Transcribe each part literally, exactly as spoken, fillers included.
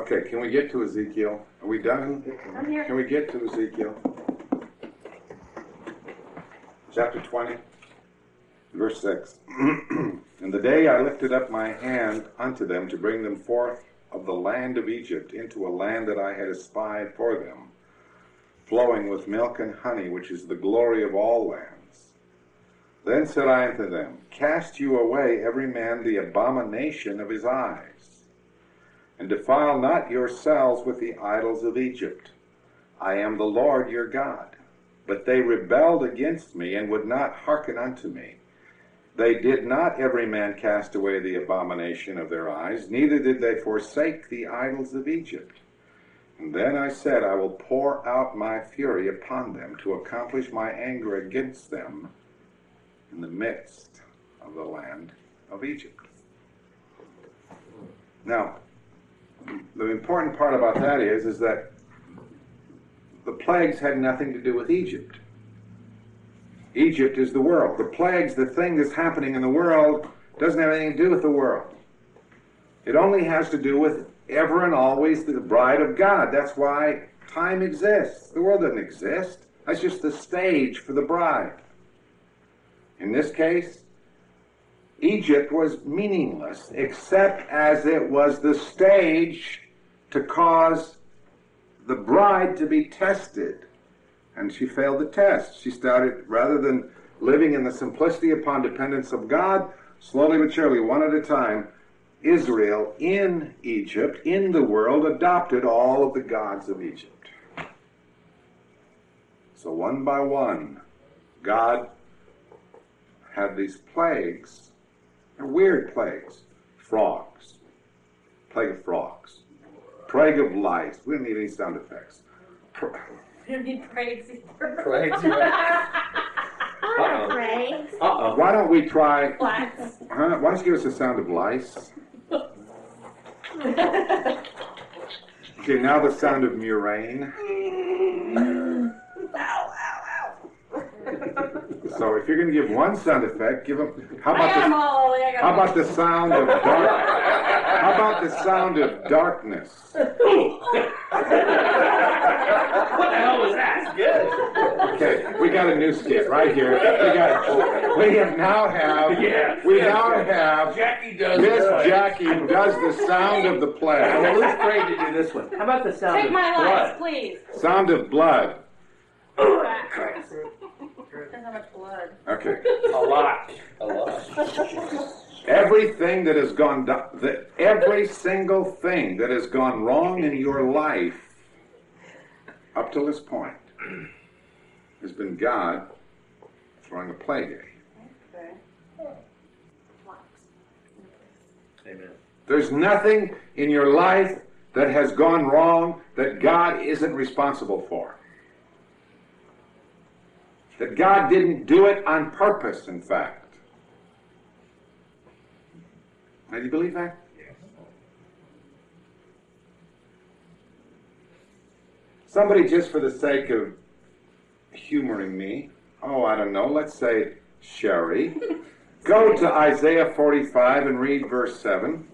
Okay, can we get to Ezekiel? Are we done? I'm here. Can we get to Ezekiel? Chapter twenty, verse six. In the day I lifted up my hand unto them to bring them forth of the land of Egypt into a land that I had espied for them, flowing with milk and honey, which is the glory of all lands. Then said I unto them, Cast you away every man the abomination of his eyes, and defile not yourselves with the idols of Egypt. I am the Lord your God. But they rebelled against me, and would not hearken unto me. They did not every man cast away the abomination of their eyes, neither did they forsake the idols of Egypt. And then I said, I will pour out my fury upon them, to accomplish my anger against them in the midst of the land of Egypt. Now, the important part about that is, is that the plagues had nothing to do with Egypt. Egypt is the world. The plagues, the thing that's happening in the world, doesn't have anything to do with the world. It only has to do with ever and always the bride of God. That's why time exists. The world doesn't exist. That's just the stage for the bride. In this case, Egypt was meaningless, except as it was the stage to cause the bride to be tested. And she failed the test. She started, rather than living in the simplicity upon dependence of God, slowly but surely, one at a time, Israel in Egypt, in the world, adopted all of the gods of Egypt. So one by one, God had these plagues. They're weird plagues. Frogs. Plague of frogs. Plague of lice. We don't need any sound effects. We don't need praise either. Plagues. Uh-oh. Praise. Uh-oh. Why don't we try... Flats. Huh? Why don't you give us a sound of lice? Okay, now the sound of murrain. Ow, ow, ow. So if you're going to give one sound effect, give them... How I got them about all. I the, got how them about the sound of dark... How about the sound of darkness? What the hell was that? Good. Okay, we got a new skit right here. We got... We have now have... Yeah. We yeah, now yeah. have... Jackie does Miss good. Jackie does the sound of the Well, plague. who's trained to do this one? How about the sound Take of my blood? life, please. Sound of blood. There's how much blood. Okay. A lot. A lot. Everything that has gone do- that every single thing that has gone wrong in your life up to this point has been God throwing a plague at you. Okay. Amen. There's nothing in your life that has gone wrong that God isn't responsible for. That God didn't do it on purpose, in fact. Now, do you believe that? Yes. Somebody, just for the sake of humoring me, oh, I don't know, let's say Sherry, go to Isaiah forty-five and read verse seven.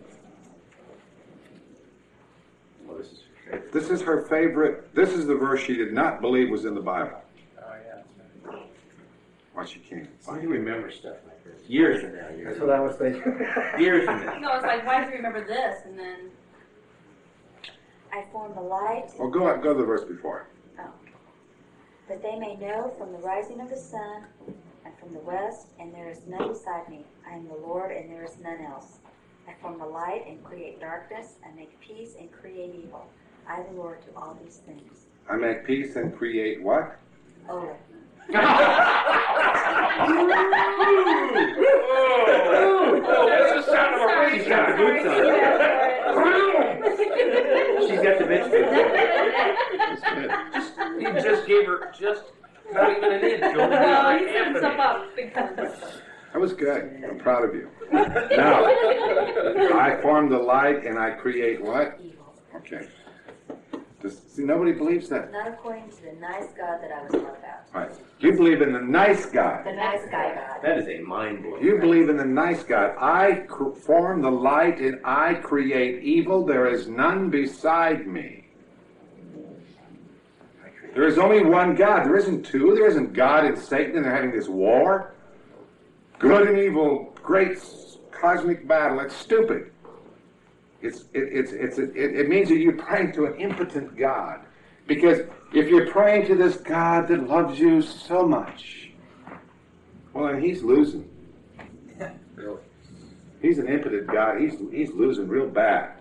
Well, this is your favorite. This is her favorite, this is the verse she did not believe was in the Bible. Oh, yeah. That's right. Well, she can't So find you it. remember stuff like this. Years from now. Years That's what I was thinking. Years from now. No, it's like, why do you remember this? And then I form the light, Well, go, go to the verse before. oh, that they may know from the rising of the sun and from the west, and there is none beside me. I am the Lord, and there is none else. I form the light and create darkness. I make peace and create evil. I, the Lord, do all these things. I make peace and create what? Oh, Oh, that's the sound of a Sorry, She's got the boots on. She's got the bitch boots on. You just gave her just not even an inch. Over well, the he set himself up because That was good. I'm proud of you. Now, I form the light and I create what? evil. Okay. Does, see, nobody believes that. Not according to the nice God that I was taught about. Right. You believe in the nice God. The nice guy God. That is a mind blowing. You believe in the nice God. I cr- form the light and I create evil. There is none beside me. There is only one God. There isn't two. There isn't God and Satan and they're having this war. Good and evil, great cosmic battle. It's stupid. It's, it, it's, it's, it, it means that you're praying to an impotent God. Because if you're praying to this God that loves you so much, well, then he's losing. Really? He's an impotent God. He's, he's losing real bad.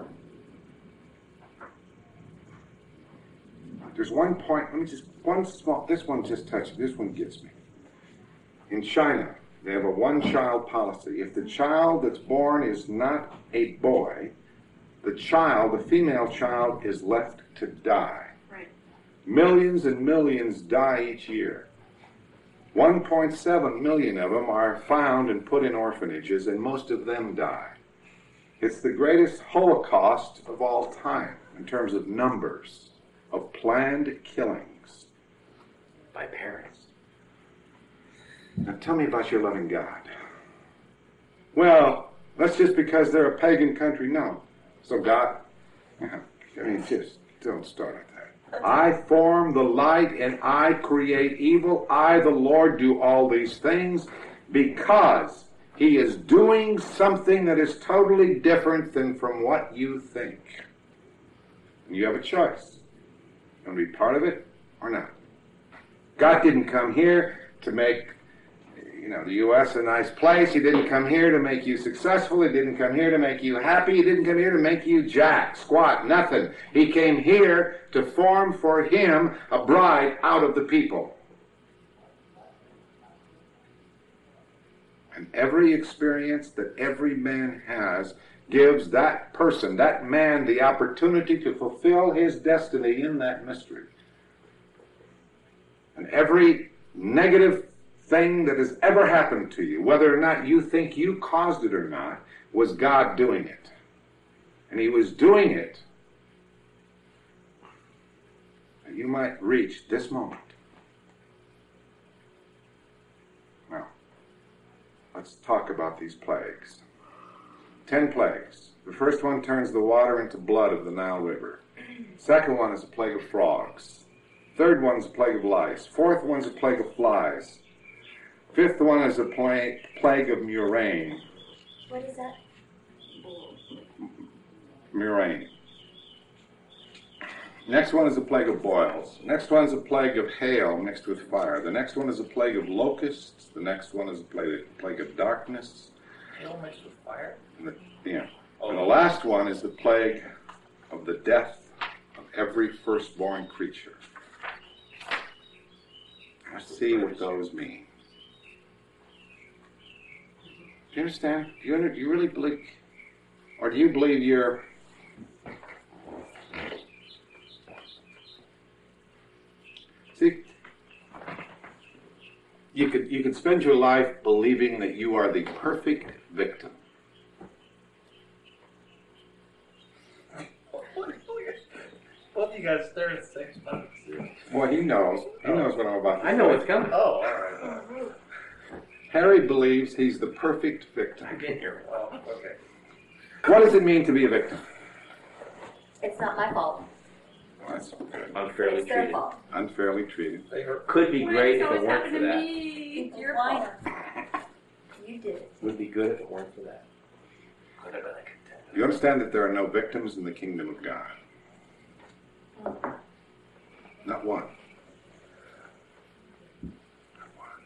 There's one point, let me just, one small, this one just touched, this one gets me. In China, they have a one-child policy. If the child that's born is not a boy, the child, the female child, is left to die. Right. Millions and millions die each year. one point seven million of them are found and put in orphanages, and most of them die. It's the greatest Holocaust of all time in terms of numbers of planned killings. By parents. Now tell me about your loving God. Well, that's just because they're a pagan country. No. So God, I mean, just don't start at that. I form the light and I create evil. I, the Lord, do all these things because he is doing something that is totally different than from what you think. And you have a choice. You want to be part of it or not. God didn't come here to make You know, the U S a nice place. He didn't come here to make you successful. He didn't come here to make you happy. He didn't come here to make you jack, squat, nothing. He came here to form for him a bride out of the people. And every experience that every man has gives that person, that man, the opportunity to fulfill his destiny in that mystery. And every negative thing that has ever happened to you, whether or not you think you caused it or not, was God doing it. And he was doing it that you might reach this moment. Now, let's talk about these plagues. Ten plagues. The first one turns the water into blood of the Nile River. Second one is a plague of frogs. Third one is a plague of lice. Fourth one is a plague of flies. Fifth one is a plague, plague of murrain. What is that? Murrain. Next one is a plague of boils. Next one is a plague of hail mixed with fire. The next one is a plague of locusts. The next one is a plague, plague of darkness. Hail mixed with fire? And the, yeah. And the last one is the plague of the death of every firstborn creature. Let's see what those mean. Do you understand? Do you, under, do you really believe, or do you believe you're, see, you could, you could spend your life believing that you are the perfect victim. Both of you guys staring at the same spot. Boy, he knows. He knows what I'm about to I know say. what's coming. Oh, all right. All right. Harry believes he's the perfect victim. I get here. Well, okay. What does it mean to be a victim? It's not my fault. Well, that's good. Unfairly It's their treated. fault. Unfairly treated. They hurt. Could be great if always it weren't happened for to that. me. It's your Why fault. You did it. Would be good if it weren't for that. Could have been a contender. You understand that there are no victims in the kingdom of God? Not one. Not one.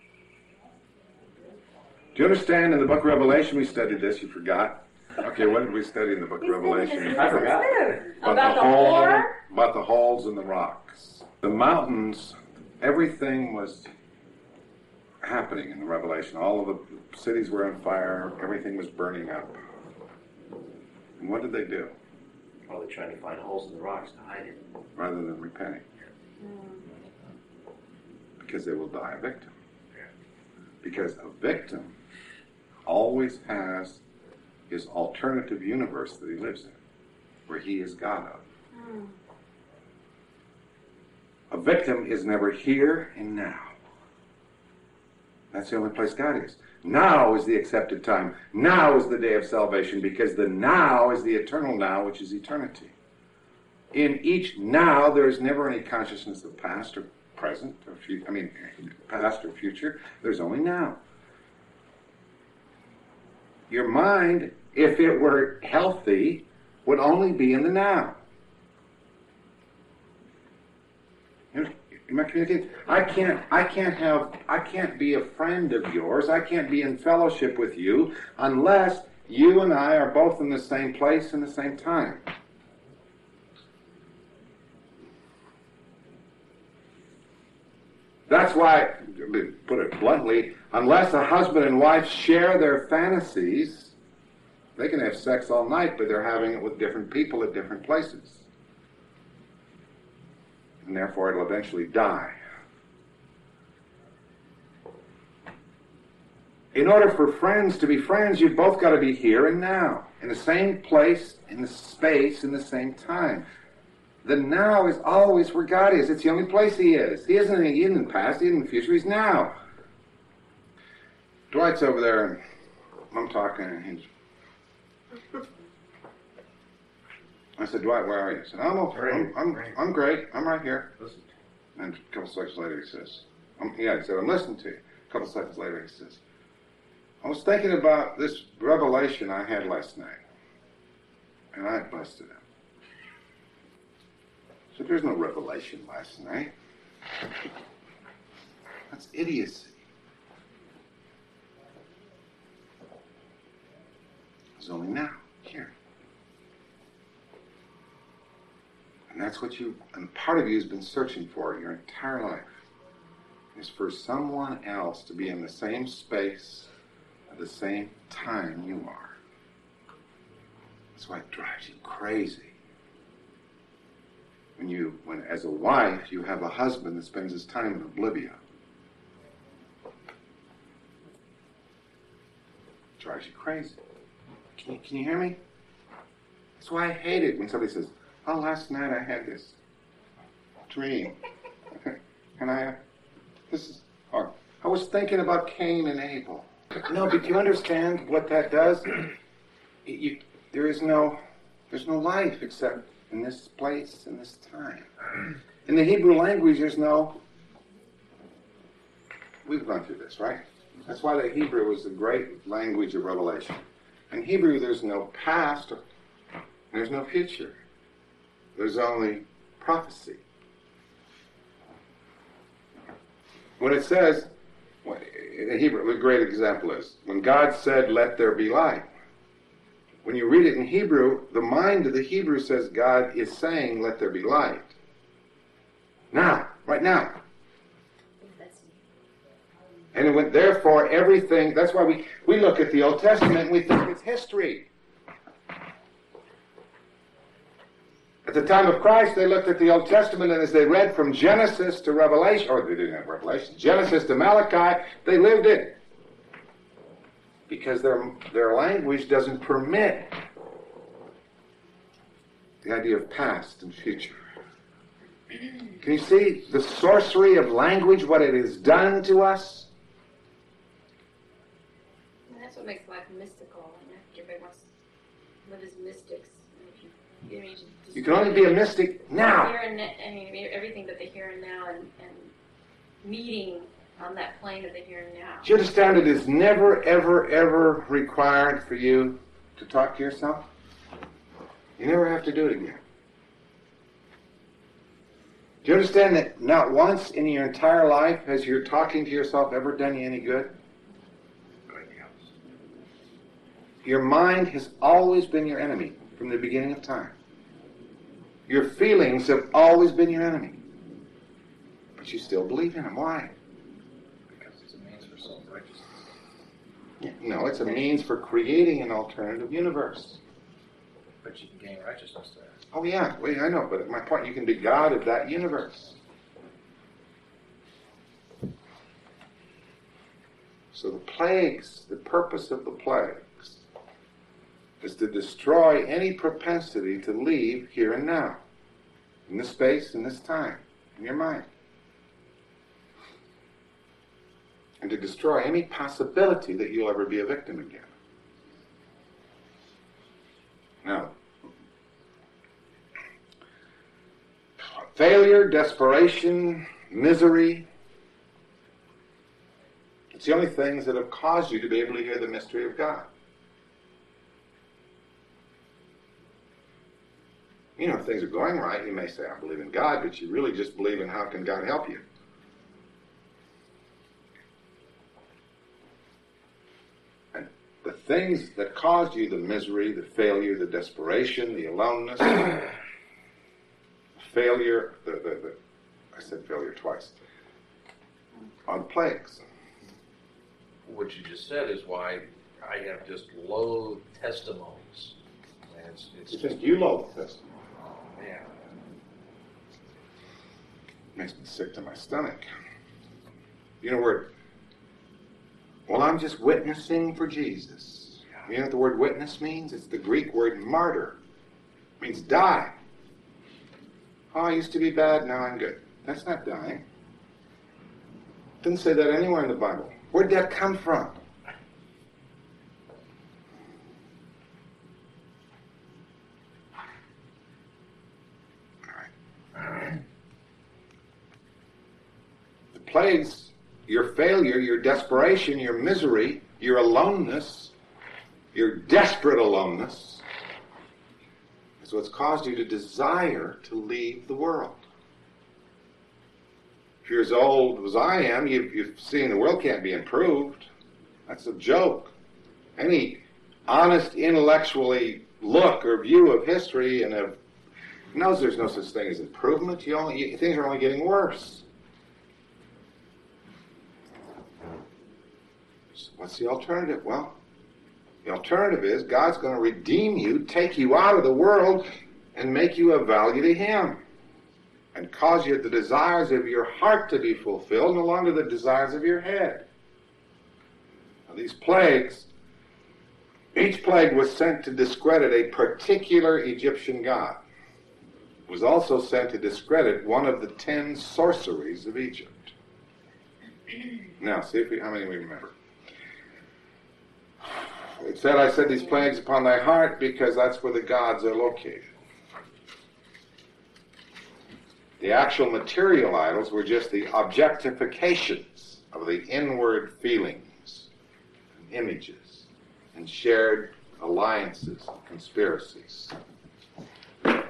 Do you understand in the book of Revelation, we studied this, you forgot? Okay, what did we study in the book of Revelation? I forgot. About the hole- whore? About the holes in the rocks. The mountains, everything was happening in the Revelation. All of the cities were on fire, everything was burning up. And what did they do? Well, they're trying to find holes in the rocks to hide it. Rather than repenting? Because they will die a victim. Because a victim always has his alternative universe that he lives in, where he is God of. A victim is never here and now. That's the only place God is. Now is the accepted time. Now is the day of salvation, because the now is the eternal now, which is eternity. In each now, there is never any consciousness of past or present, or future. I mean, past or future. There's only now. Your mind, if it were healthy, would only be in the now. Am I communicating? I can't. I can't have. I can't be a friend of yours. I can't be in fellowship with you unless you and I are both in the same place and the same time. That's why, to put it bluntly, unless a husband and wife share their fantasies, they can have sex all night, but they're having it with different people at different places. And therefore it'll eventually die. In order for friends to be friends, you've both got to be here and now, in the same place, in the space, in the same time. The now is always where God is. It's the only place He is. He isn't in, he isn't in the past, He isn't in the future, He's now. Dwight's over there, and I'm talking, and he's... I said, Dwight, where are you? He said, I'm okay. I'm, I'm, I'm great. I'm right here. Listen. And a couple seconds later he says, I'm, yeah, he said, I'm listening to you. A couple seconds later he says, I was thinking about this revelation I had last night. And I busted him. I said, there's no revelation last night. That's idiocy. It's only now, here. And that's what you, and part of you has been searching for your entire life, is for someone else to be in the same space at the same time you are. That's why it drives you crazy. When you, when as a wife, you have a husband that spends his time in oblivion. It drives you crazy. Can you, can you hear me? That's why I hate it when somebody says, oh, last night I had this dream. And I, this is hard. I was thinking about Cain and Abel. No, but do you understand what that does? You, there is no, there's no life except in this place and this time. In the Hebrew language, there's no, we've gone through this, right? That's why the Hebrew is the great language of revelation. In Hebrew, there's no past, or, there's no future. There's only prophecy. When it says, in Hebrew, a great example is, when God said, let there be light. When you read it in Hebrew, the mind of the Hebrew says God is saying, let there be light. Now, right now. And it went, therefore, everything, that's why we, we look at the Old Testament and we think it's history. At the time of Christ, they looked at the Old Testament, and as they read from Genesis to Revelation, or they didn't have Revelation, Genesis to Malachi, they lived it. Because their, their language doesn't permit the idea of past and future. Can you see the sorcery of language, what it has done to us? And that's what makes life mystical. And everybody wants to live as mystics. And if you, you, know, you, just You can only be a mystic now. Here and na- I mean, everything that they hear in now and, and meeting on that plane of the here and now. Do you understand it is never, ever, ever required for you to talk to yourself? You never have to do it again. Do you understand that not once in your entire life has your talking to yourself ever done you any good? Your mind has always been your enemy from the beginning of time. Your feelings have always been your enemy. But you still believe in them. Why? Because it's a means for self-righteousness. No, it's a means for creating an alternative universe. But you can gain righteousness there. Oh yeah, well, I know, but my point, you can be God of that universe. So the plagues, the purpose of the plagues, is to destroy any propensity to leave here and now, in this space, in this time, in your mind. And to destroy any possibility that you'll ever be a victim again. Now, failure, desperation, misery, it's the only things that have caused you to be able to hear the mystery of God. You know, if things are going right, you may say, I believe in God, but you really just believe in how can God help you. And the things that caused you the misery, the failure, the desperation, the aloneness, failure, the, the, the, I said failure twice, are the plagues. What you just said is why I have just low testimonies. And it's, it's You just, think you loathe testimony. oh man. Makes me sick to my stomach. You know where, well, I'm just witnessing for Jesus. You know what the word witness means? It's the Greek word martyr. It means die. Oh, I used to be bad, now I'm good. That's not dying. Didn't say that anywhere in the Bible. Where'd that come from? The plagues, your failure, your desperation, your misery, your aloneness, your desperate aloneness, is what's caused you to desire to leave the world. If you're as old as I am, you've, you've seen the world can't be improved. That's a joke. Any honest, intellectually look or view of history and of knows there's no such thing as improvement. You only, you, things are only getting worse. So what's the alternative? Well, the alternative is God's going to redeem you, take you out of the world, and make you of value to Him. And cause you the desires of your heart to be fulfilled, no longer the desires of your head. Now, these plagues, each plague was sent to discredit a particular Egyptian god. It was also sent to discredit one of the ten sorceries of Egypt. Now, see if we, how many we remember. It said, I set these plagues upon thy heart because that's where the gods are located. The actual material idols were just the objectifications of the inward feelings and images and shared alliances and conspiracies. So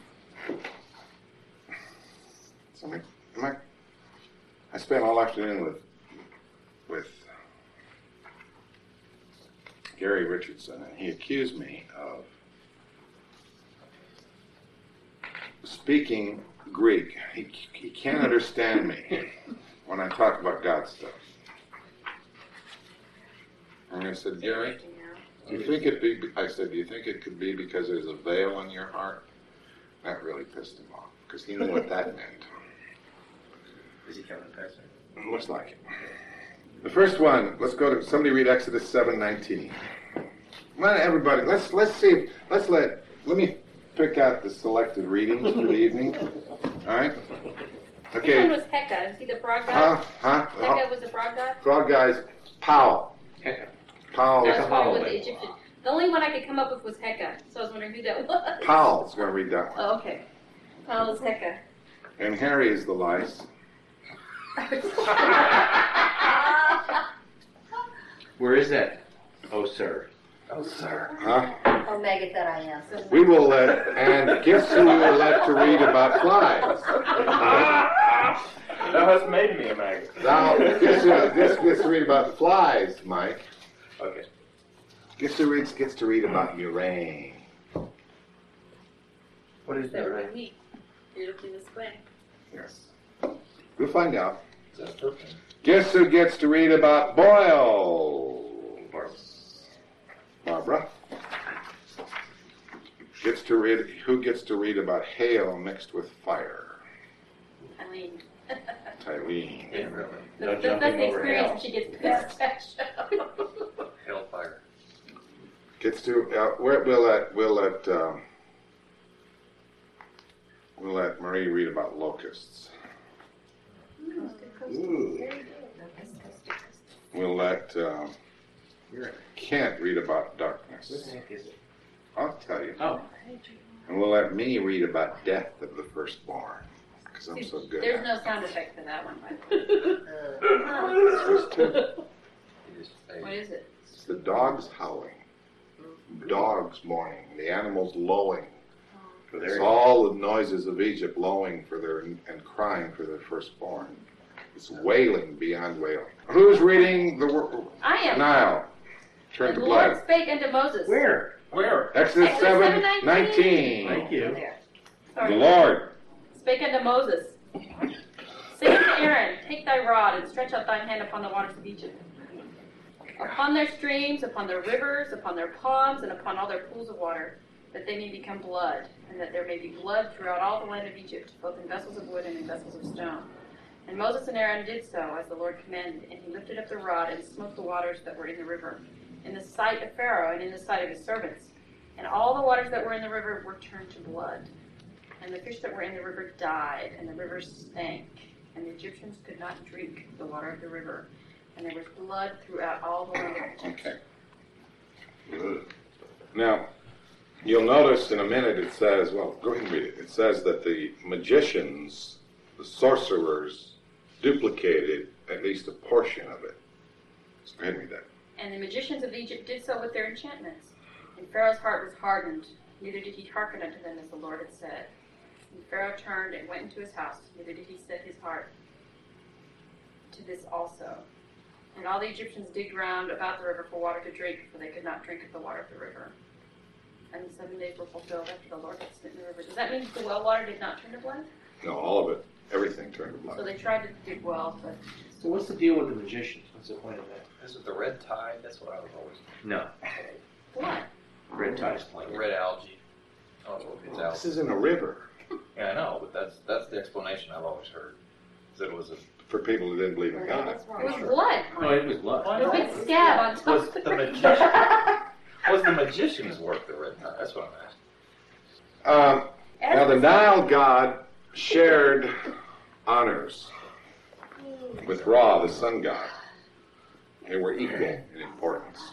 am I, am I, I spent all afternoon with, with Gary Richardson, and he accused me of speaking Greek. He, he can't understand me when I talk about God stuff. And I said, Gary, do you think it be, I said, do you think it could be because there's a veil in your heart? That really pissed him off, because he knew what that meant. Is he coming, Pastor? Looks like it. The first one, let's go to, somebody read Exodus seven nineteen. Well, everybody, let's, let's see, let's let, let me pick out the selected readings for the evening. All right? Which one Okay. was Heka? Is he the frog Huh? god? Huh? Heka was the frog god? Frog guys, Powell. Powell. I was wondering Powell what the name. Egyptian. The only one I could come up with was Heka, so I was wondering who that was. Powell's going to read that one. Oh, okay. Powell is Heka. And Harry is the lice. Where is that? Oh, sir. Oh, sir. Huh? Oh, maggot that I am. We will let, and guess who we will let to read about flies? That has made me a maggot. Now, guess who this gets to read about flies, Mike? Okay. Guess who reads, gets to read about urane? What is That that? would be me. You're looking this way. Yes. We'll find out. Is that perfect? Guess who gets to read about boils? Barbara. Gets to read, who gets to read about hail mixed with fire? I mean, Tyleen. Yeah, really. No that's, that's jumping the over experience hell. when she gets pissed at show. Hellfire. Gets to, uh, we're, we'll let, we'll let, uh, we'll let Marie read about locusts. Ooh. Very good. Locust, coast, coast. We'll let uh, You're Kent read about What darkness. the heck is it? I'll tell you. Oh. And we'll let me read about death of the firstborn, because I'm so good There's at no it. sound effect for that one, by the way. What is it? It's the dogs howling, dogs mourning, the animals lowing. For It's their all the noises of Egypt lowing for their and crying for their firstborn. It's wailing beyond wailing. Who's reading the word? I am. Nile. Turn And to the Lord blood. spake unto Moses. Where? Where? Exodus Exodus seven seven nineteen. nineteen. Thank you. There. The Sorry. Lord. Spake unto Moses. Say unto Aaron, take thy rod and stretch out thine hand upon the waters of Egypt. Upon their streams, upon their rivers, upon their ponds, and upon all their pools of water, that they may become blood, and that there may be blood throughout all the land of Egypt, both in vessels of wood and in vessels of stone. And Moses and Aaron did so, as the Lord commanded, and he lifted up the rod and smote the waters that were in the river, in the sight of Pharaoh and in the sight of his servants. And all the waters that were in the river were turned to blood. And the fish that were in the river died, and the river stank, and the Egyptians could not drink the water of the river. And there was blood throughout all the land of Egypt. Okay. Now, you'll notice in a minute it says, well, go ahead and read it. It says that the magicians, the sorcerers, duplicated at least a portion of it. So go ahead and read that. And the magicians of Egypt did so with their enchantments. And Pharaoh's heart was hardened, neither did he hearken unto them as the Lord had said. And Pharaoh turned and went into his house, neither did he set his heart to this also. And all the Egyptians digged round about the river for water to drink, for they could not drink of the water of the river. And the seven days were fulfilled after the Lord had smitten the river. Does that mean the well water did not turn to blood? No, all of it. Everything turned to So blood. they tried to dig wells, but So what's the deal with the magicians? What's the point of that? Is it the red tide? That's what I was always. No. what? Red tide's playing. Red algae. I don't know if it's This algae. isn't a river Yeah, I know, but that's that's the explanation I've always heard. Is that it was a for people who didn't believe in God. That's It wrong. was blood. No, it was blood. It was a big scab on top was of the the river. magician was the magician's work the red tide? That's what I'm asking. Um, now, the Nile god shared honors with Ra, the sun god. They were equal in importance.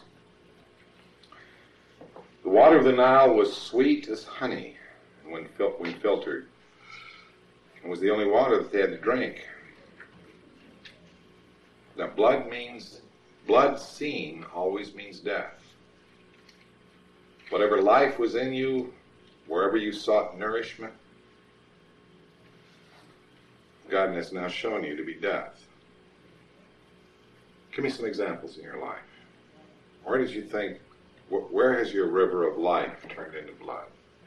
The water of the Nile was sweet as honey when, fil- when filtered. It was the only water that they had to drink. Now, blood means, blood seen always means death. Whatever life was in you, wherever you sought nourishment, God has now shown you to be death. Give me some examples in your life. Where did you think, wh- where has your river of life turned into blood?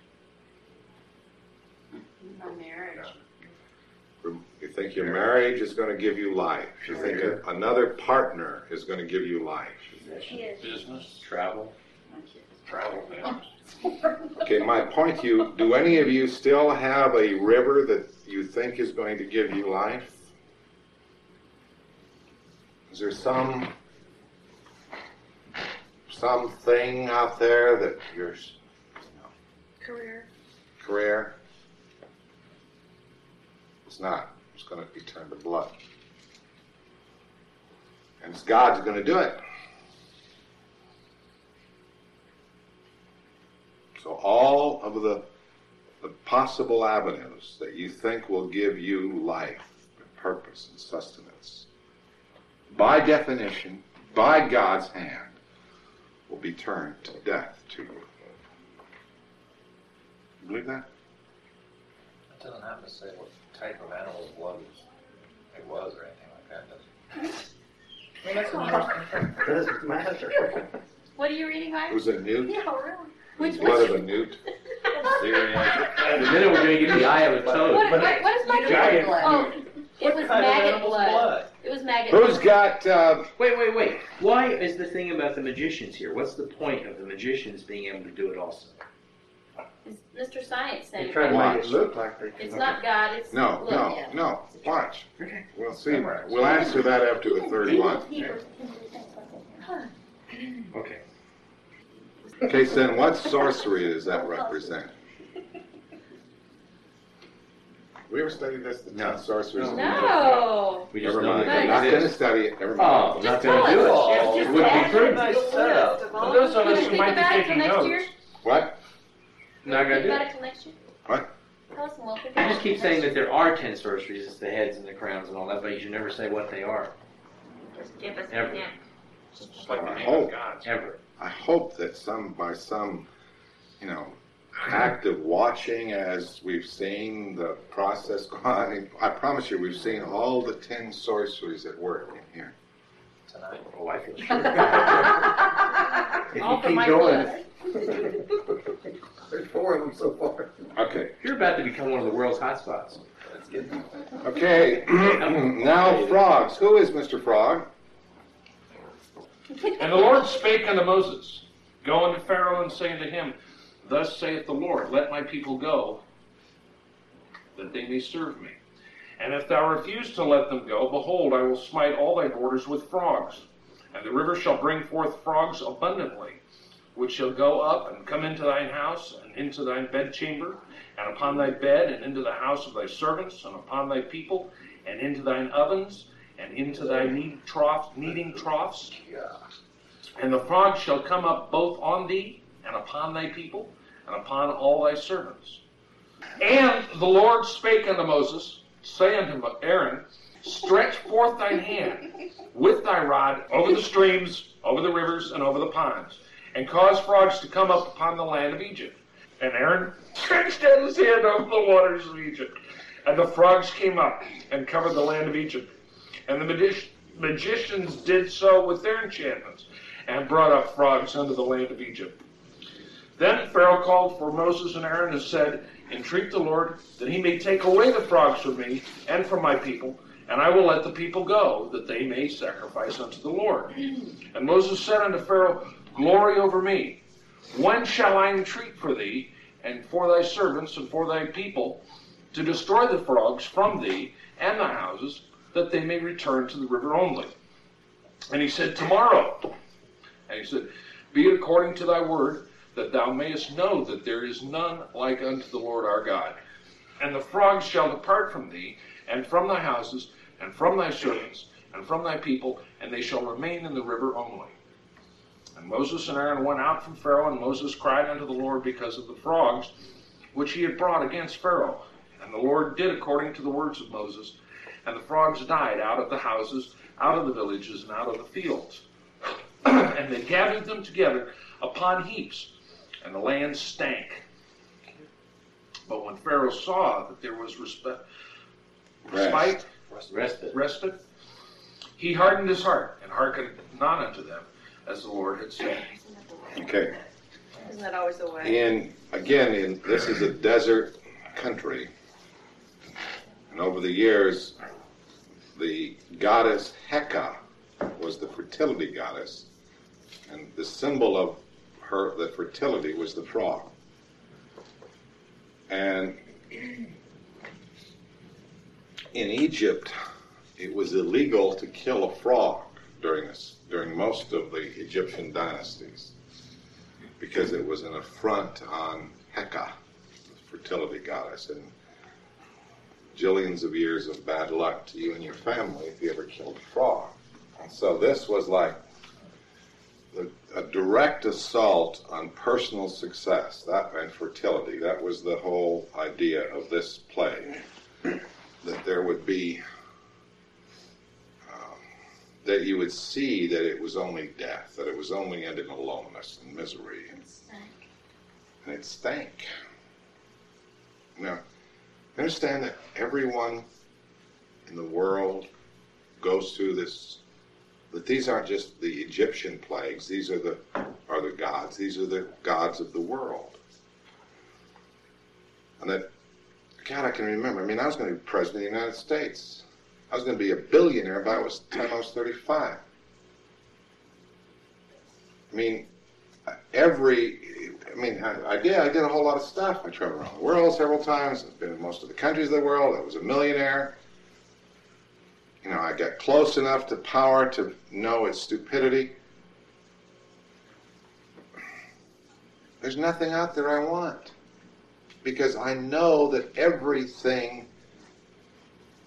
My marriage. You think your marriage is going to give you life. You think a- another partner is going to give you life. Kids. Business, Travel. My kids. travel, yeah. Okay, my point to you, do any of you still have a river that you think is going to give you life? Is there some something out there that your Career. career? It's not. It's going to be turned to blood. And it's God's going to do it. So all of the, the possible avenues that you think will give you life, and purpose, and sustenance, by definition, by God's hand, will be turned to death to you. You believe that? It doesn't have to say what type of animal's blood it was or anything like that, does it? Doesn't matter. What are you reading, It Hyde? was a newt, Yeah, really. Which blood which? of a newt. And then we're going to get the eye of a toad. What, what, what is my Giant blood? Oh, it was Kind of maggot animal's blood. It was maggot Who's blood. got, uh, Wait, wait, wait. Why is the thing about the magicians here? What's the point of the magicians being able to do it also? Is Mister Science saying Trying to make Watch. it look like they it's can. not God, it's no, look. no, yeah. no, watch. Okay. We'll see. We'll answer that after the third one. Okay. Okay, so then what sorcery does that represent? we ever study this? The No. ten sorceries? No. No. We just Never know mind. that I'm they not going to exist. study it. Never Oh, mind. I'm Just not going to tell do us. it. Just- It just would be add prudent. nice List setup. of For all- those of You us gonna who think might be about it taking till next notes. year? What? Not going to Think do about it. it till next year? What? Tell us and we'll think You about just it keep till saying next that there are ten sorceries, it's the heads and the crowns and all that, but you should never say what they are, year. Just give us Ever. an example. Just like the I name hope. of God. ever. I hope that some, by some, you know, act of watching as we've seen the process go on. I mean, I promise you, we've seen all the ten sorceries at work in here. Tonight. Oh, I feel sure. If All you for keep my going, blood. There's four of them so far. Okay. you're about to become one of the world's hotspots. That's good. Okay. Now, frogs. Who is Mister Frog? And the Lord spake unto Moses, Go unto Pharaoh and say unto him, Thus saith the Lord, Let my people go, that they may serve me. And if thou refuse to let them go, behold, I will smite all thy borders with frogs. And the river shall bring forth frogs abundantly, which shall go up and come into thine house, and into thine bedchamber, and upon thy bed, and into the house of thy servants, and upon thy people, and into thine ovens, and into thy knead trough, kneading troughs. And the frogs shall come up both on thee, and upon thy people, and upon all thy servants. And the Lord spake unto Moses, say unto Aaron, Stretch forth thine hand with thy rod over the streams, over the rivers, and over the ponds, and cause frogs to come up upon the land of Egypt. And Aaron stretched out his hand over the waters of Egypt, and the frogs came up and covered the land of Egypt. And the magi- magicians did so with their enchantments, and brought up frogs unto the land of Egypt. Then Pharaoh called for Moses and Aaron and said, Entreat the Lord that he may take away the frogs from me and from my people, and I will let the people go, that they may sacrifice unto the Lord. And Moses said unto Pharaoh, Glory over me. When shall I entreat for thee, and for thy servants, and for thy people, to destroy the frogs from thee and the houses, that they may return to the river only? And he said, Tomorrow. And he said, Be it according to thy word, that thou mayest know that there is none like unto the Lord our God. And the frogs shall depart from thee, and from thy houses, and from thy servants, and from thy people, and they shall remain in the river only. And Moses and Aaron went out from Pharaoh, and Moses cried unto the Lord because of the frogs, which he had brought against Pharaoh. And the Lord did according to the words of Moses, and the frogs died out of the houses, out of the villages, and out of the fields. And they gathered them together upon heaps, and the land stank. But when Pharaoh saw that there was respite, respite, Respite. respite, he hardened his heart, and hearkened not unto them, as the Lord had said. Okay. Isn't that always the way? In again, in this is a desert country, and over the years, the goddess Heka was the fertility goddess, and the symbol of her, the fertility, was the frog. And in Egypt, it was illegal to kill a frog during this, during most of the Egyptian dynasties, because it was an affront on Heka, the fertility goddess, and jillions of years of bad luck to you and your family if you ever killed a frog. And so this was like the, a direct assault on personal success, that and fertility. That was the whole idea of this plague, that there would be, um, that you would see that it was only death, that it was only ending in aloneness and misery. And, and it stank. Now, understand that everyone in the world goes through this, that these aren't just the Egyptian plagues, these are the are the gods, these are the gods of the world. And that, God, I can remember, I mean, I was going to be president of the United States. I was going to be a billionaire by the time I was thirty-five. I mean, every, I mean, I, I did, I did a whole lot of stuff. I traveled around the world several times. I've been in most of the countries of the world. I was a millionaire. You know, I got close enough to power to know its stupidity. There's nothing out there I want, because I know that everything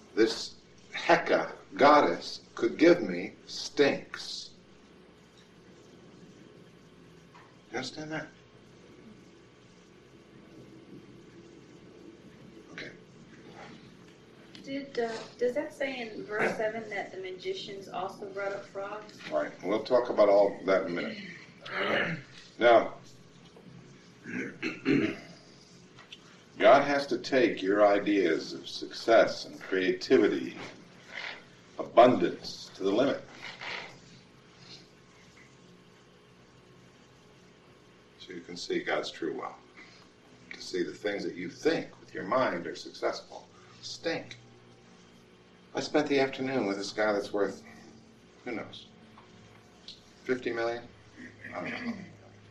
this Heka goddess could give me stinks. You understand that? Okay. Did, uh, does that say in verse seven that the magicians also brought up frogs? All right. We'll talk about all that in a minute. Now, God has to take your ideas of success and creativity, abundance, to the limit. So you can see God's true will. To see the things that you think with your mind are successful stink. I spent the afternoon with this guy that's worth, who knows, fifty million? I don't know.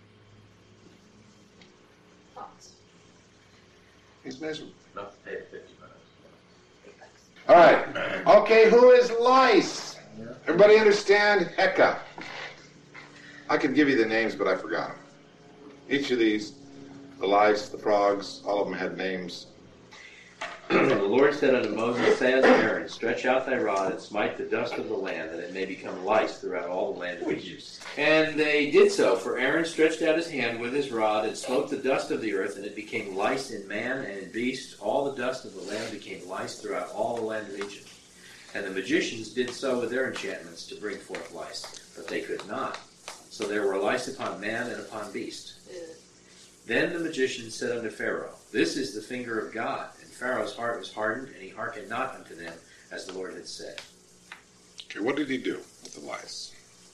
Thoughts? He's miserable. Not to pay fifty minutes. All right. Okay, who is lice? Everybody understand Heka? I could give you the names, but I forgot them. Each of these, the lice, the frogs, all of them had names. And the Lord said unto Moses, say unto Aaron, stretch out thy rod and smite the dust of the land, that it may become lice throughout all the land of Egypt. And they did so, for Aaron stretched out his hand with his rod and smote the dust of the earth, and it became lice in man and in beast. All the dust of the land became lice throughout all the land of Egypt. And the magicians did so with their enchantments to bring forth lice, but they could not. So there were lice upon man and upon beast. Then the magician said unto Pharaoh, this is the finger of God. And Pharaoh's heart was hardened, and he hearkened not unto them, as the Lord had said. Okay, what did he do with the lice?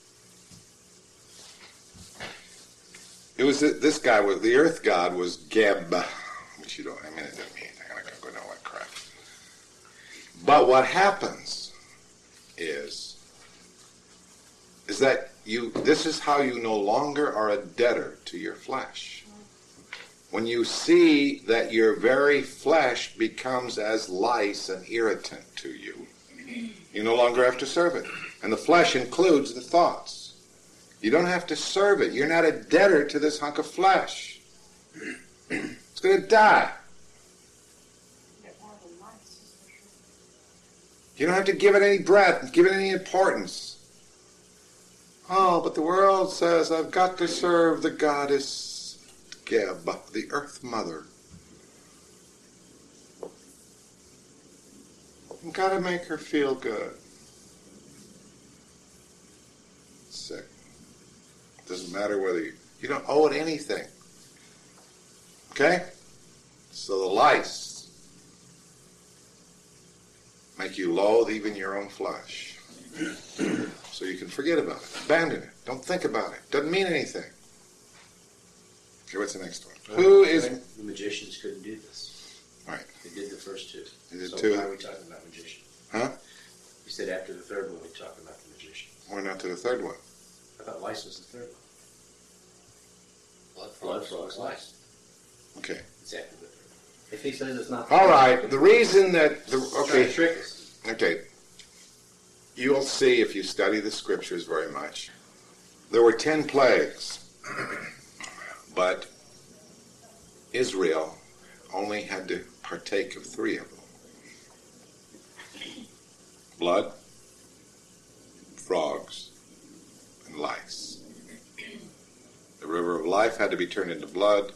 It was th- this guy was the earth god was Geb, which you don't. I mean, it doesn't mean anything. I'm not going to go into all that crap. But what happens is, is that you. This is how you no longer are a debtor to your flesh. When you see that your very flesh becomes as lice and irritant to you, you no longer have to serve it. And the flesh includes the thoughts. You don't have to serve it. You're not a debtor to this hunk of flesh. It's going to die. You don't have to give it any breath, give it any importance. Oh, but the world says I've got to serve the goddess Geb, the Earth Mother. You've got to make her feel good. Sick. Doesn't matter whether you, you don't owe it anything. Okay? So the lice make you loathe even your own flesh. So you can forget about it. Abandon it. Don't think about it. Doesn't mean anything. Okay, what's the next one? Well, Who is... The magicians couldn't do this. Right. They did the first two. They did so two. why are we talking about magicians? Huh? You said after the third one we talked about the magicians. We're not to the third one. I thought lice was the third one. Blood Blood frogs. frogs, lice. Okay. It's after the third If he says it's not. All right. The reason that... The, one. Trying okay. to trick us. Okay. You'll see if you study the scriptures very much. There were ten plagues. But Israel only had to partake of three of them. Blood, frogs, and lice. The river of life had to be turned into blood.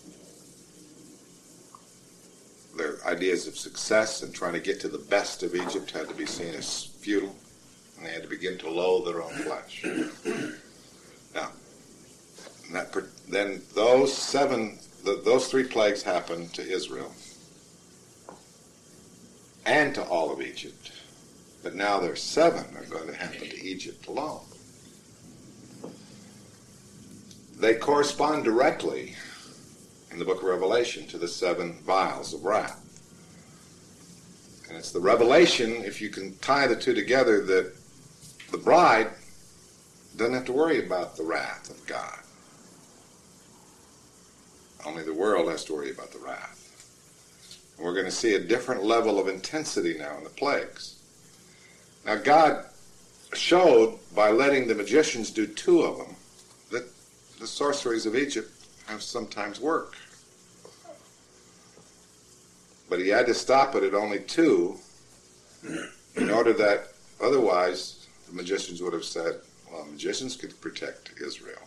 Their ideas of success and trying to get to the best of Egypt had to be seen as futile, and they had to begin to loathe their own flesh. Now, that, then those seven, the, those three plagues happened to Israel and to all of Egypt. But now there's seven are going to happen to Egypt alone. They correspond directly in the book of Revelation to the seven vials of wrath. And it's the revelation, if you can tie the two together, that the bride doesn't have to worry about the wrath of God. Only the world has to worry about the wrath. And we're going to see a different level of intensity now in the plagues. Now God showed by letting the magicians do two of them that the sorceries of Egypt have sometimes worked. But he had to stop it at only two in order that otherwise the magicians would have said, well, magicians could protect Israel.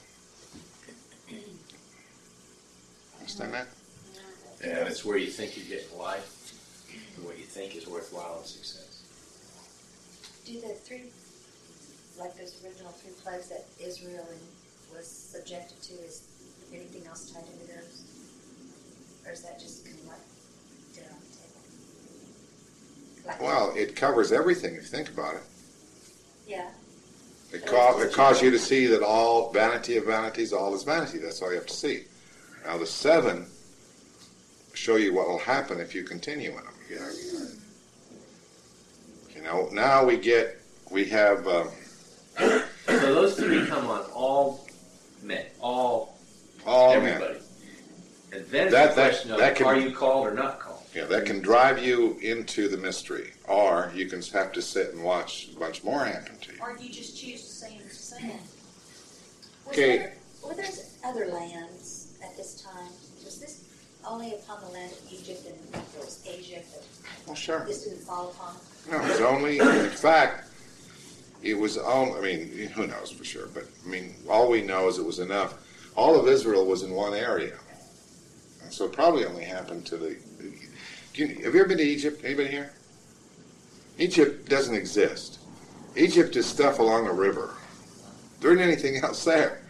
Understand that? And it's where you think you get life, and what you think is worthwhile and success. Do the three, like those original three plagues that Israel was subjected to, is anything else tied into those? Or is that just kind of like dinner on the table? Like, Well, it covers everything if you think about it. yeah. It, ca- it caused you to see that all vanity of vanities, all is vanity. That's all you have to see. Now the seven show you what will happen if you continue in them. You know, you know now we get, we have... Um, So those three come on all men, all, all everybody. men. And then it's That- the that- question of, that can- are you called or not called? Yeah, that can drive you into the mystery. Or you can have to sit and watch a bunch more happen to you. Or you just choose to say and say it. Was Okay. there, were there other lands at this time? Was this only upon the land of Egypt and there was Asia that Well, sure. this didn't fall upon? No, it was only, in fact, it was all, I mean, who knows for sure, but I mean, all we know is it was enough. All of Israel was in one area. And so it probably only happened to the, do you, have you ever been to Egypt? Anybody here? Egypt doesn't exist. Egypt is stuff along a river. There isn't anything else there.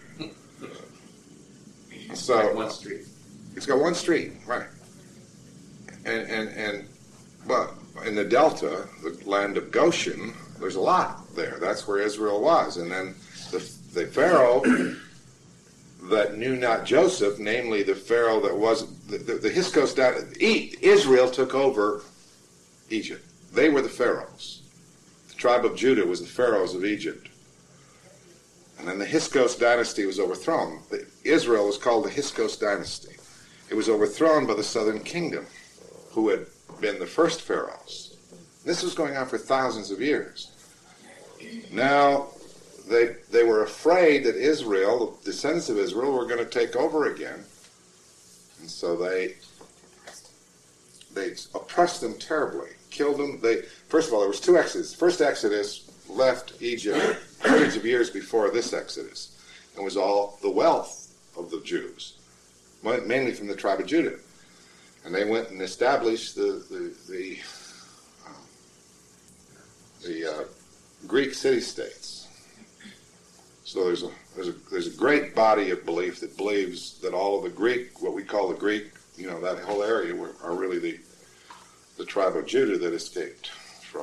So Like one street. it's got one street, right? And and and, but in the Delta, the land of Goshen, there's a lot there. That's where Israel was, and then the the Pharaoh that knew not Joseph, namely the Pharaoh that was the the, the Hyksos down, Israel took over Egypt. They were the pharaohs. The tribe of Judah was the pharaohs of Egypt. And then the Hyksos dynasty was overthrown. Israel was called the Hyksos dynasty. It was overthrown by the southern kingdom, who had been the first pharaohs. This was going on for thousands of years. Now, they they were afraid that Israel, the descendants of Israel, were going to take over again. And so they they oppressed them terribly, killed them. They first of all, there was two exodus. First exodus left Egypt hundreds of years before this exodus, and was all the wealth of the Jews, mainly from the tribe of Judah. And they went and established the the the, um, the uh, Greek city-states. So there's a there's a there's a great body of belief that believes that all of the Greek, what we call the Greek, you know, that whole area were, are really the the tribe of Judah that escaped from.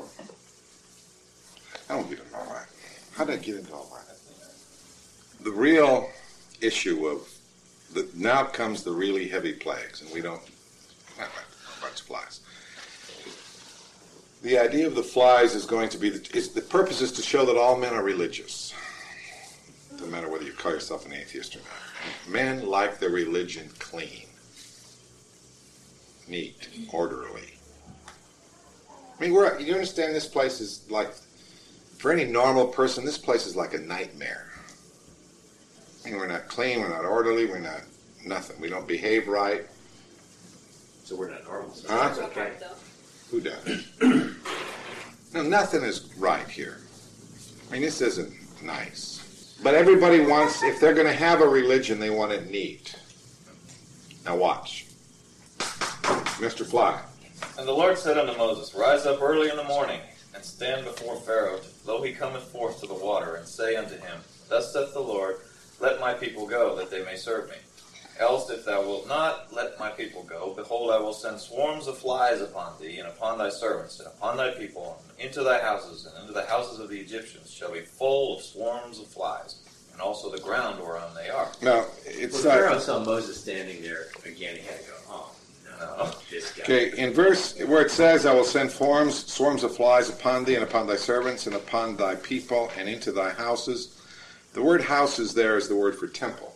I don't get into all that. How did I get into all that? The real issue of the now comes the really heavy plagues, and we don't. Not a bunch of flies. The idea of the flies is going to be the, is, the purpose is to show that all men are religious. Doesn't matter whether you call yourself an atheist or not. Men like their religion clean, neat, orderly. I mean, we're, you understand this place is like, for any normal person, this place is like a nightmare. I mean, we're not clean, we're not orderly, we're not nothing. We don't behave right. So we're not normal. So Huh? that's okay. Who does? No, nothing is right here. I mean, this isn't nice. But everybody wants, if they're going to have a religion, they want it neat. Now watch. Mister Fly. And the Lord said unto Moses, Rise up early in the morning, and stand before Pharaoh, lo, he cometh forth to the water, and say unto him, Thus saith the Lord, Let my people go, that they may serve me. Else, if thou wilt not let my people go, behold, I will send swarms of flies upon thee, and upon thy servants, and upon thy people, and into thy houses, and into the houses of the Egyptians shall be full of swarms of flies, and also the ground whereon they are. Now, it's When Pharaoh not... saw Moses standing there again, he had to go, oh, no, No. this guy. Okay, in verse where it says, I will send swarms, swarms of flies upon thee, and upon thy servants, and upon thy people, and into thy houses. The word houses there is the word for temple.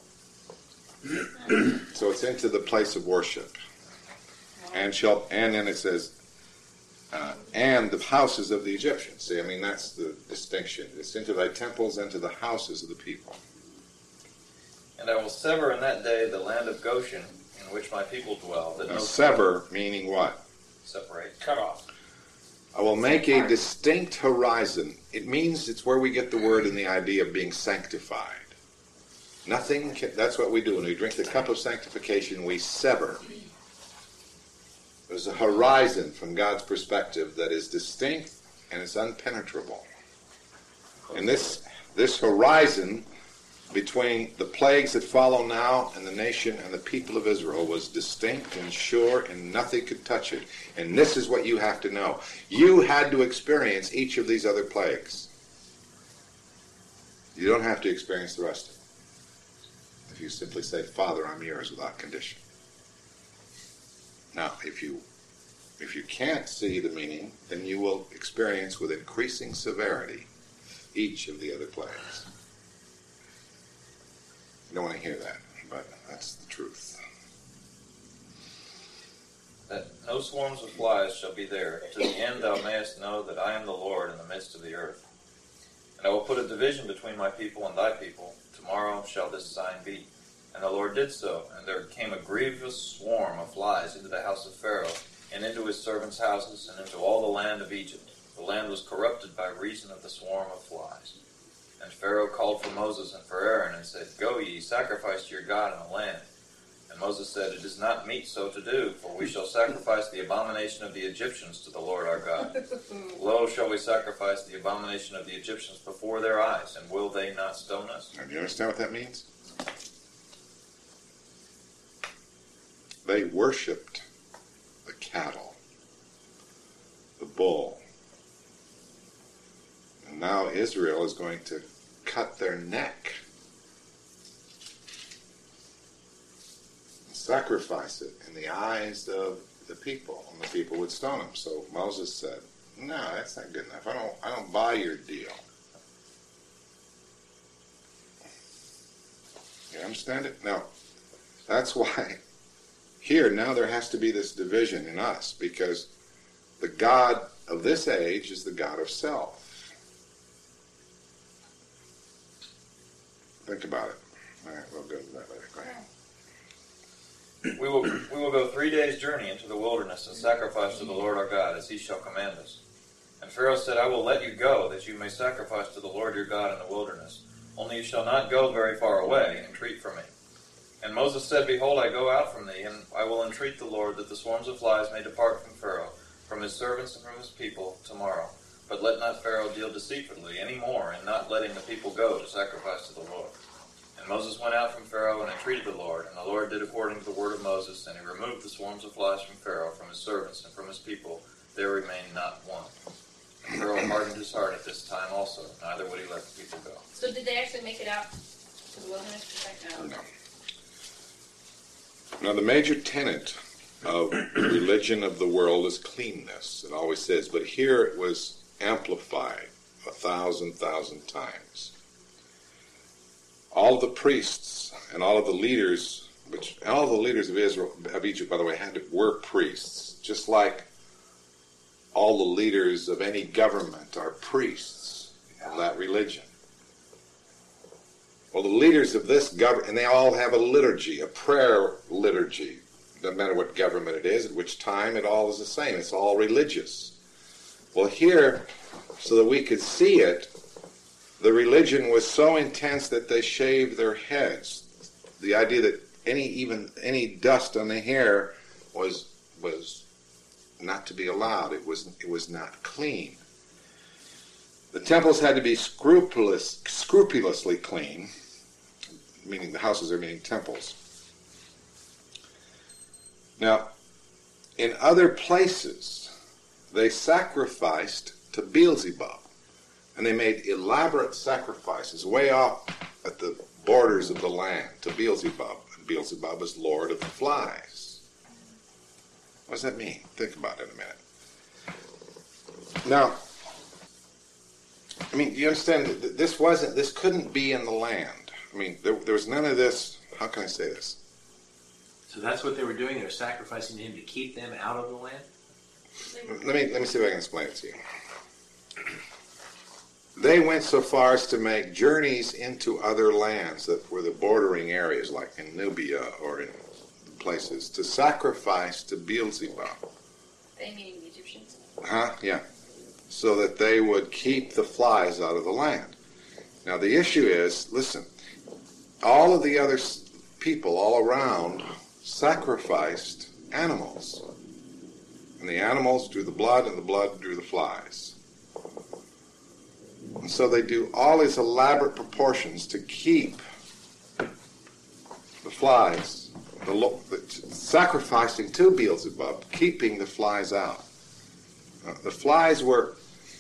So it's into the place of worship. And shall and then it says, uh, and the houses of the Egyptians. See, I mean, that's the distinction. It's into thy temples, into the houses of the people. And I will sever in that day the land of Goshen, in which my people dwell, that Now, no sever, meaning what? separate. Cut off. I will make a distinct horizon. It means it's where we get the word and the idea of being sanctified. Nothing can, that's what we do. When we drink the cup of sanctification, we sever. There's a horizon from God's perspective that is distinct and it's unpenetrable. And this this horizon between the plagues that follow now and the nation and the people of Israel was distinct and sure, and nothing could touch it. And this is what you have to know. You had to experience each of these other plagues. You don't have to experience the rest of them. If you simply say, Father, I'm yours without condition. Now, if you if you can't see the meaning, then you will experience with increasing severity each of the other plagues. You don't want to hear that, but that's the truth. That no swarms of flies shall be there. To the end thou mayest know that I am the Lord in the midst of the earth. And I will put a division between my people and thy people. Tomorrow shall this sign be. And the Lord did so. And there came a grievous swarm of flies into the house of Pharaoh, and into his servants' houses, and into all the land of Egypt. The land was corrupted by reason of the swarm of flies. And Pharaoh called for Moses and for Aaron, and said, Go ye, sacrifice to your God in the land. And Moses said, It is not meet so to do, for we shall sacrifice the abomination of the Egyptians to the Lord our God. Lo, shall we sacrifice the abomination of the Egyptians before their eyes, and will they not stone us? Now, do you understand what that means? They worshipped the cattle, the bull. And now Israel is going to cut their neck, sacrifice it in the eyes of the people, and the people would stone them. So Moses said, "No, that's not good enough. I don't. I don't buy your deal." You understand it? No. That's why here now there has to be this division in us, because the God of this age is the God of self. Think about it. All right, we'll go to that later. Go ahead. We will, we will go three days' journey into the wilderness and sacrifice to the Lord our God, as he shall command us. And Pharaoh said, I will let you go, that you may sacrifice to the Lord your God in the wilderness. Only you shall not go very far away, entreat for me. And Moses said, Behold, I go out from thee, and I will entreat the Lord, that the swarms of flies may depart from Pharaoh, from his servants and from his people, tomorrow. But let not Pharaoh deal deceitfully any more in not letting the people go to sacrifice to the Lord. And Moses went out from Pharaoh and entreated the Lord, and the Lord did according to the word of Moses, and he removed the swarms of flies from Pharaoh, from his servants, and from his people. There remained not one. And Pharaoh hardened his heart at this time also, neither would he let the people go. So did they actually make it out to the wilderness? No. No. Now, the major tenet of the religion of the world is cleanness. It always says, but here it was amplified a thousand, thousand times. All of the priests and all of the leaders, which all of the leaders of Israel, of Egypt, by the way, had to, were priests, just like all the leaders of any government are priests of that religion. Well, the leaders of this government, and they all have a liturgy, a prayer liturgy. Doesn't matter what government it is, at which time, it all is the same. It's all religious. Well, here, so that we could see it, the religion was so intense that they shaved their heads. The idea that any even any dust on the hair was was not to be allowed. It was it was not clean. The temples had to be scrupulous, scrupulously clean, meaning the houses are meaning temples. Now, in other places, they sacrificed to Beelzebub. And they made elaborate sacrifices way off at the borders of the land to Beelzebub. And Beelzebub is Lord of the Flies. What does that mean? Think about it a minute. Now, I mean, do you understand that this wasn't, this couldn't be in the land. I mean, there, there was none of this, how can I say this? So that's what they were doing? They were sacrificing him to keep them out of the land? Let me, let me see if I can explain it to you. They went so far as to make journeys into other lands that were the bordering areas, like in Nubia or in places, to sacrifice to Beelzebub. They meaning the Egyptians? Huh? Yeah. so that they would keep the flies out of the land. Now the issue is, listen, all of the other people all around sacrificed animals. And the animals drew the blood, and the blood drew the flies. And so they do all these elaborate proportions to keep the flies, the, the sacrificing to Beelzebub, keeping the flies out. Uh, the flies were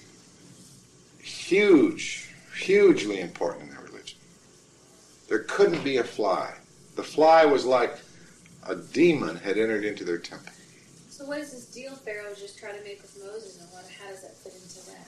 huge, hugely important in their religion. There couldn't be a fly. The fly was like a demon had entered into their temple. So what is this deal Pharaoh just trying to make with Moses, and what, how does that fit into that?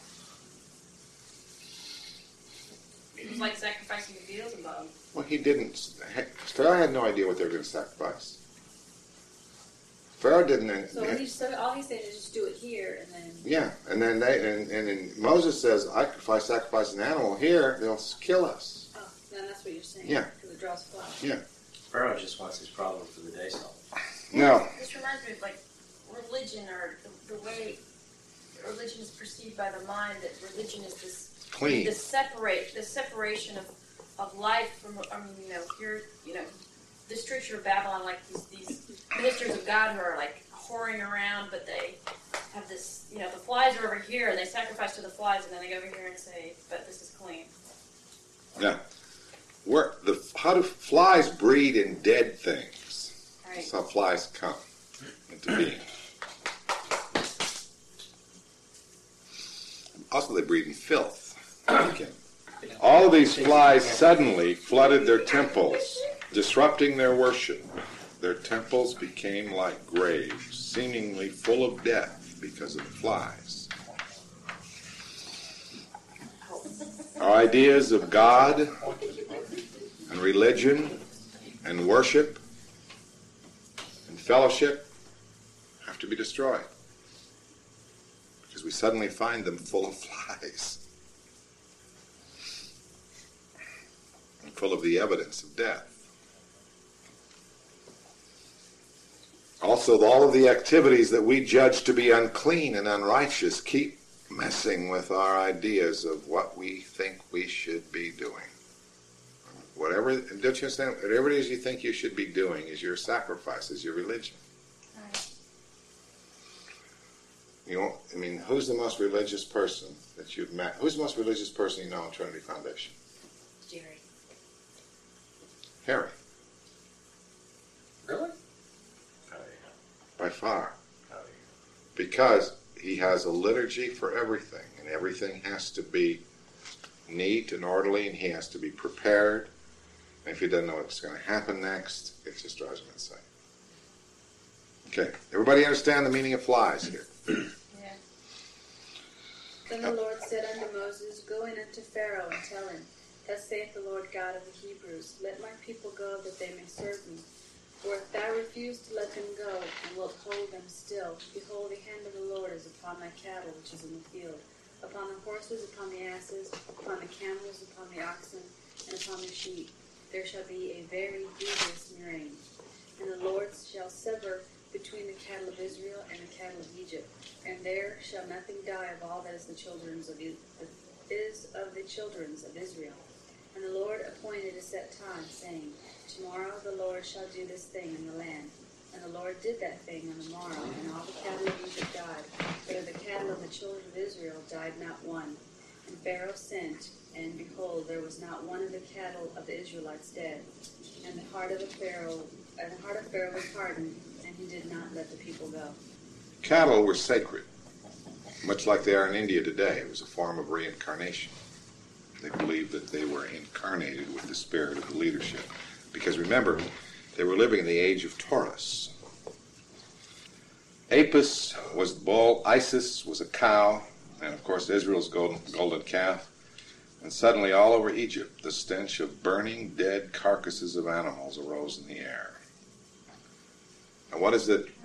It was like sacrificing to Beelzebub. Well, he didn't. Pharaoh had no idea what they were going to sacrifice. Pharaoh didn't. So when he's, so all he's saying is just do it here, and then... Yeah, and then they and, and then Moses says, I, if I sacrifice an animal here, they'll kill us. Oh, then that's what you're saying. Yeah. Because it draws flies. Yeah. Pharaoh just wants his problem for the day solved. No. This reminds me of like religion, or the, the way religion is perceived by the mind, that religion is this Clean. the separate the separation of, of life from, I mean, you know, here, you know, the stricture of Babylon, like these, these ministers of God who are like whoring around, but they have this, you know, the flies are over here and they sacrifice to the flies, and then they go over here and say, but this is clean. Yeah. Where the how do flies breed in dead things? Right. That's how flies come into being. Also, they breed in filth. Okay. All of these flies suddenly flooded their temples, disrupting their worship. Their temples became like graves, seemingly full of death because of the flies. Our ideas of God and religion and worship and fellowship have to be destroyed, because we suddenly find them full of flies and full of the evidence of death. Also, all of the activities that we judge to be unclean and unrighteous keep messing with our ideas of what we think we should be doing. Whatever, don't you understand? Whatever it is you think you should be doing is your sacrifice, is your religion. Right. You know, I mean, who's the most religious person that you've met? Who's the most religious person you know in Trinity Foundation? Jerry. Harry, Really? by far. Oh, Because he has a liturgy for everything, and everything has to be neat and orderly, and he has to be prepared. And if he doesn't know what's going to happen next, it just drives him insane. Okay, everybody understand the meaning of flies here? Yeah. Then the Lord said unto Moses, Go in unto Pharaoh, and tell him, Thus saith the Lord God of the Hebrews, Let my people go, that they may serve me. For if thou refuse to let them go, and wilt hold them still, behold, the hand of the Lord is upon thy cattle which is in the field, upon the horses, upon the asses, upon the camels, upon the oxen, and upon the sheep. There shall be a very grievous murrain. And the Lord shall sever between the cattle of Israel and the cattle of Egypt, and there shall nothing die of all that is the children's of is of the children's of Israel. And the Lord appointed a set time, saying, Tomorrow the Lord shall do this thing in the land. And the Lord did that thing on the morrow, and all the cattle of Egypt died. But of the cattle of the children of Israel died not one. And Pharaoh sent, and behold, there was not one of the cattle of the Israelites dead. And the heart of the Pharaoh, and the heart of Pharaoh was hardened, and he did not let the people go. Cattle were sacred, much like they are in India today. It was a form of reincarnation. They believed that they were incarnated with the spirit of the leadership. Because remember, they were living in the age of Taurus. Apis was the bull, Isis was a cow, and of course Israel's golden, golden calf. And suddenly all over Egypt, the stench of burning dead carcasses of animals arose in the air. And what is it?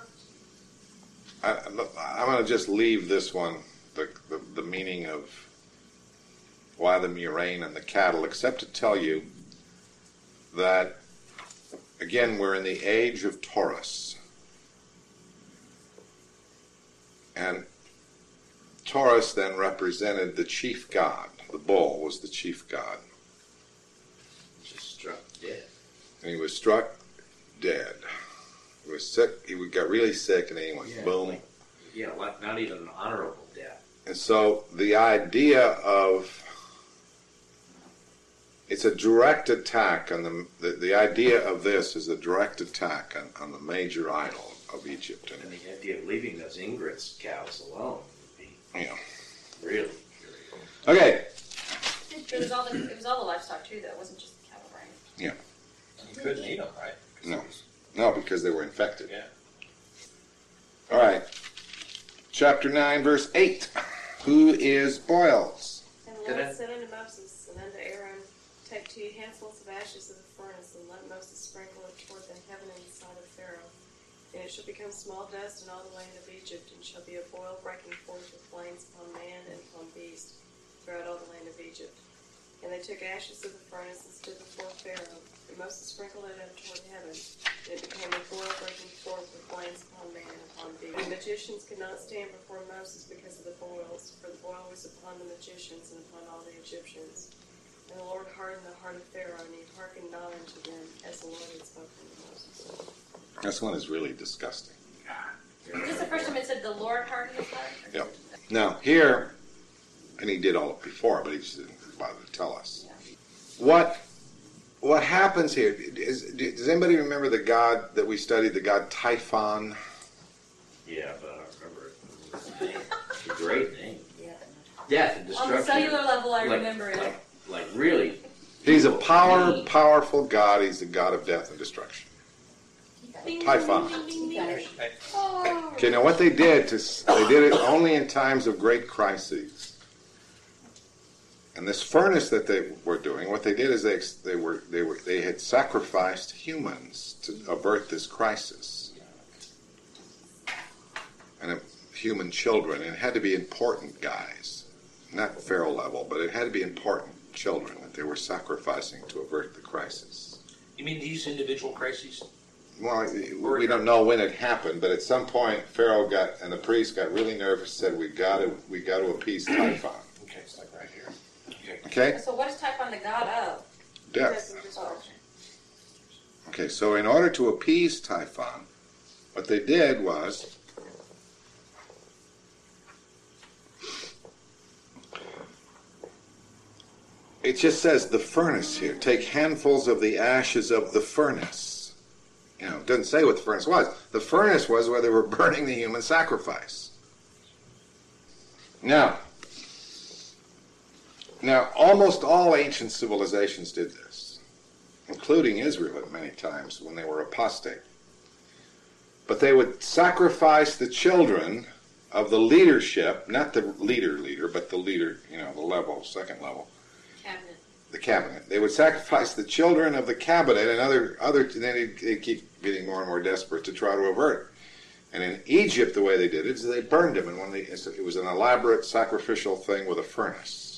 I, I'm going to just leave this one, the, the, the meaning of why the murrain and the cattle, except to tell you that, again, we're in the age of Taurus. And Taurus then represented the chief god. The bull was the chief god. Just struck dead. And he was struck dead. He was sick. He got really sick, and then he went Yeah, boom. like- Yeah, like not even an honorable death. And so the idea of it's a direct attack on the the, the idea of this is a direct attack on, on the major idol of Egypt. And And the idea of leaving those Ingrid's cows alone would be you know. really. Okay. It was all the it was all the livestock too, though. It wasn't just the cattle, right? You couldn't eat them, right? 'Cause No. it was- No, because they were infected. Yeah. All right. Chapter nine, verse eight. Who is Boils? And the Did Lord I- said unto Moses and unto Aaron, take two handfuls of ashes of the furnace, and let Moses sprinkle it toward the heaven in the sight of Pharaoh. And it shall become small dust in all the land of Egypt, and shall be a boil breaking forth with flames upon man and upon beast throughout all the land of Egypt. And they took ashes of the furnace and stood before Pharaoh. And Moses sprinkled it up toward heaven, and it became a boil breaking forth with flames upon man and upon beast. The magicians could not stand before Moses because of the boils, for the boil was upon the magicians and upon all the Egyptians. And the Lord hardened the heart of Pharaoh, and he hearkened not unto them, as the Lord had spoken to Moses. This one is really disgusting. Is this the first time it said the Lord hardened his heart? Yep. Now, here, and he did all it before, but he just didn't bother to tell us. Yeah. What what happens here? Is, does anybody remember the god that we studied, the god Typhon? Yeah, but I don't remember it. It's a great name. Yeah. Death and On destruction. the cellular level, I Like- remember it. Like, like really. He's a power, powerful god. He's the god of death and destruction. Typhon. Okay, now what they did, to, they did it only in times of great crises. And this furnace that they were doing, what they did is they they were they were they had sacrificed humans to avert this crisis, and uh, human children. And it had to be important guys, not Pharaoh level, but it had to be important children that they were sacrificing to avert the crisis. You mean these individual crises? Well, we don't know when it happened, but at some point Pharaoh got and the priest got really nervous. Said, "We got to we got to appease Typhon." Okay, it's like right here. Okay. Okay, So what is Typhon the god of? death. and destruction. Okay, so in order to appease Typhon, what they did was it just says the furnace here. Take handfuls of the ashes of the furnace. You know, it doesn't say what the furnace was. The furnace was where they were burning the human sacrifice. Now, now almost all ancient civilizations did this, including Israel at many times when they were apostate. But they would sacrifice the children of the leadership, not the leader leader, but the leader, you know, the level, second level, Cabinet. the cabinet. They would sacrifice the children of the cabinet and other, other then they'd, they'd keep getting more and more desperate to try to avert it. And in Egypt, the way they did it is they burned them, and when they, it was an elaborate sacrificial thing with a furnace.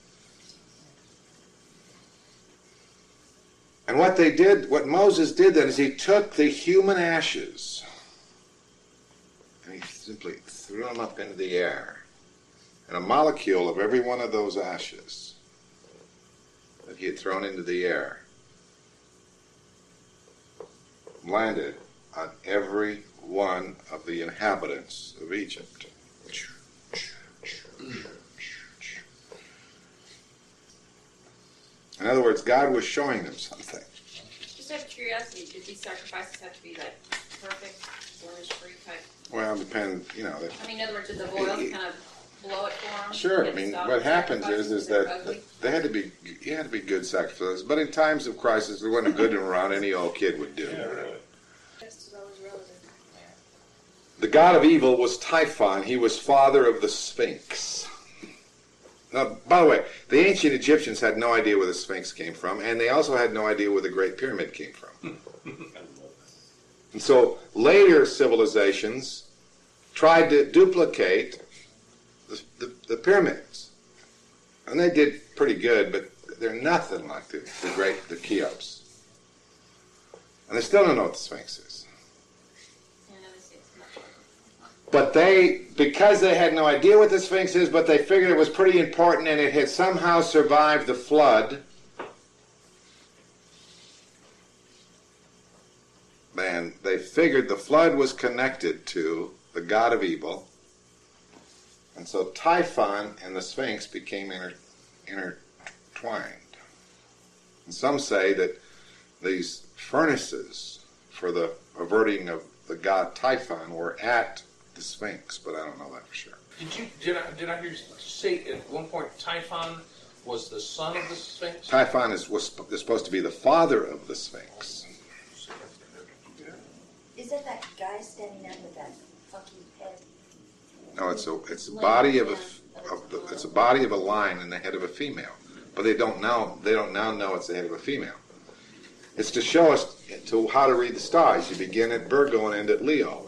And what they did, what Moses did then is he took the human ashes and he simply threw them up into the air. And a molecule of every one of those ashes that he had thrown into the air landed on every one of the inhabitants of Egypt. In other words, God was showing them something. Just out of curiosity, did these sacrifices have to be like perfect, blemish-free type? Well, depend, you know. That, I mean, in other words, did the boils kind of blow it for them? Sure. I mean, what happens is is that Ugly? they had to be you had to be good sacrifices, but in times of crisis, there wasn't a good one around. Any old kid would do. Yeah, really. Just as always relative. The god of evil was Typhon. He was father of the Sphinx. Now, by the way, the ancient Egyptians had no idea where the Sphinx came from, and they also had no idea where the Great Pyramid came from. And so later civilizations tried to duplicate the, the, the pyramids. And they did pretty good, but they're nothing like the, the great, the Cheops. And they still don't know what the Sphinx is. Yeah, no, they say it's much But they, because they had no idea what the Sphinx is, but they figured it was pretty important and it had somehow survived the flood, man, they figured the flood was connected to the god of evil. And so Typhon and the Sphinx became inter, intertwined. And some say that these furnaces for the averting of the god Typhon were at the Sphinx, but I don't know that for sure. Did you did I did I hear you say at one point Typhon was the son of the Sphinx? Typhon is was is supposed to be the father of the Sphinx. Is that that guy standing up with that funky head? No, it's a it's a body of a of the, it's a body of a lion and the head of a female. But they don't now they don't now know it's the head of a female. It's to show us to how to read the stars. You begin at Virgo and end at Leo.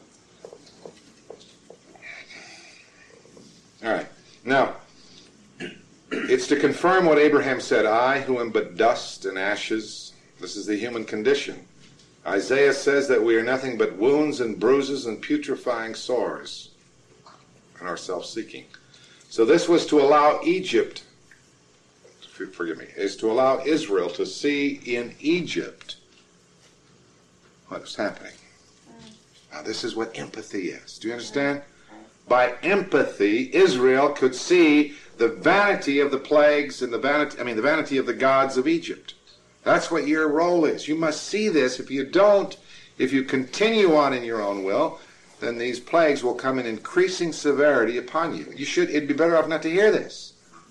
All right. Now, it's to confirm what Abraham said, I who am but dust and ashes. This is the human condition. Isaiah says that we are nothing but wounds and bruises and putrefying sores in our self-seeking. So this was to allow Egypt, forgive me, is to allow Israel to see in Egypt what is happening. Now this is what empathy is. Do you understand? By empathy, Israel could see the vanity of the plagues and the vanity, I mean the vanity of the gods of Egypt. That's what your role is. You must see this. If you don't, if you continue on in your own will, then these plagues will come in increasing severity upon you. You should, it'd be better off not to hear this.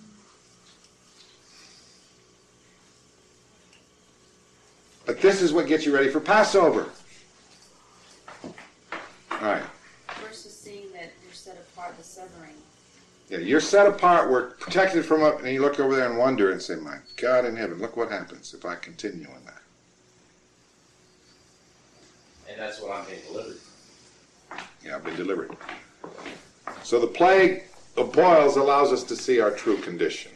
But this is what gets you ready for Passover. All right. Versus seeing that you're set apart, the severing. Yeah, you're set apart, we're protected from up, and you look over there and wonder and say, my God in heaven, look what happens if I continue in that. And that's what I'm being delivered. Yeah, I've been delivered. So the plague of boils allows us to see our true condition.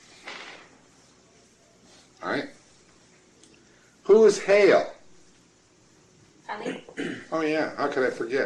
All right? Who is Hail? Ali? Oh, yeah, how could I forget?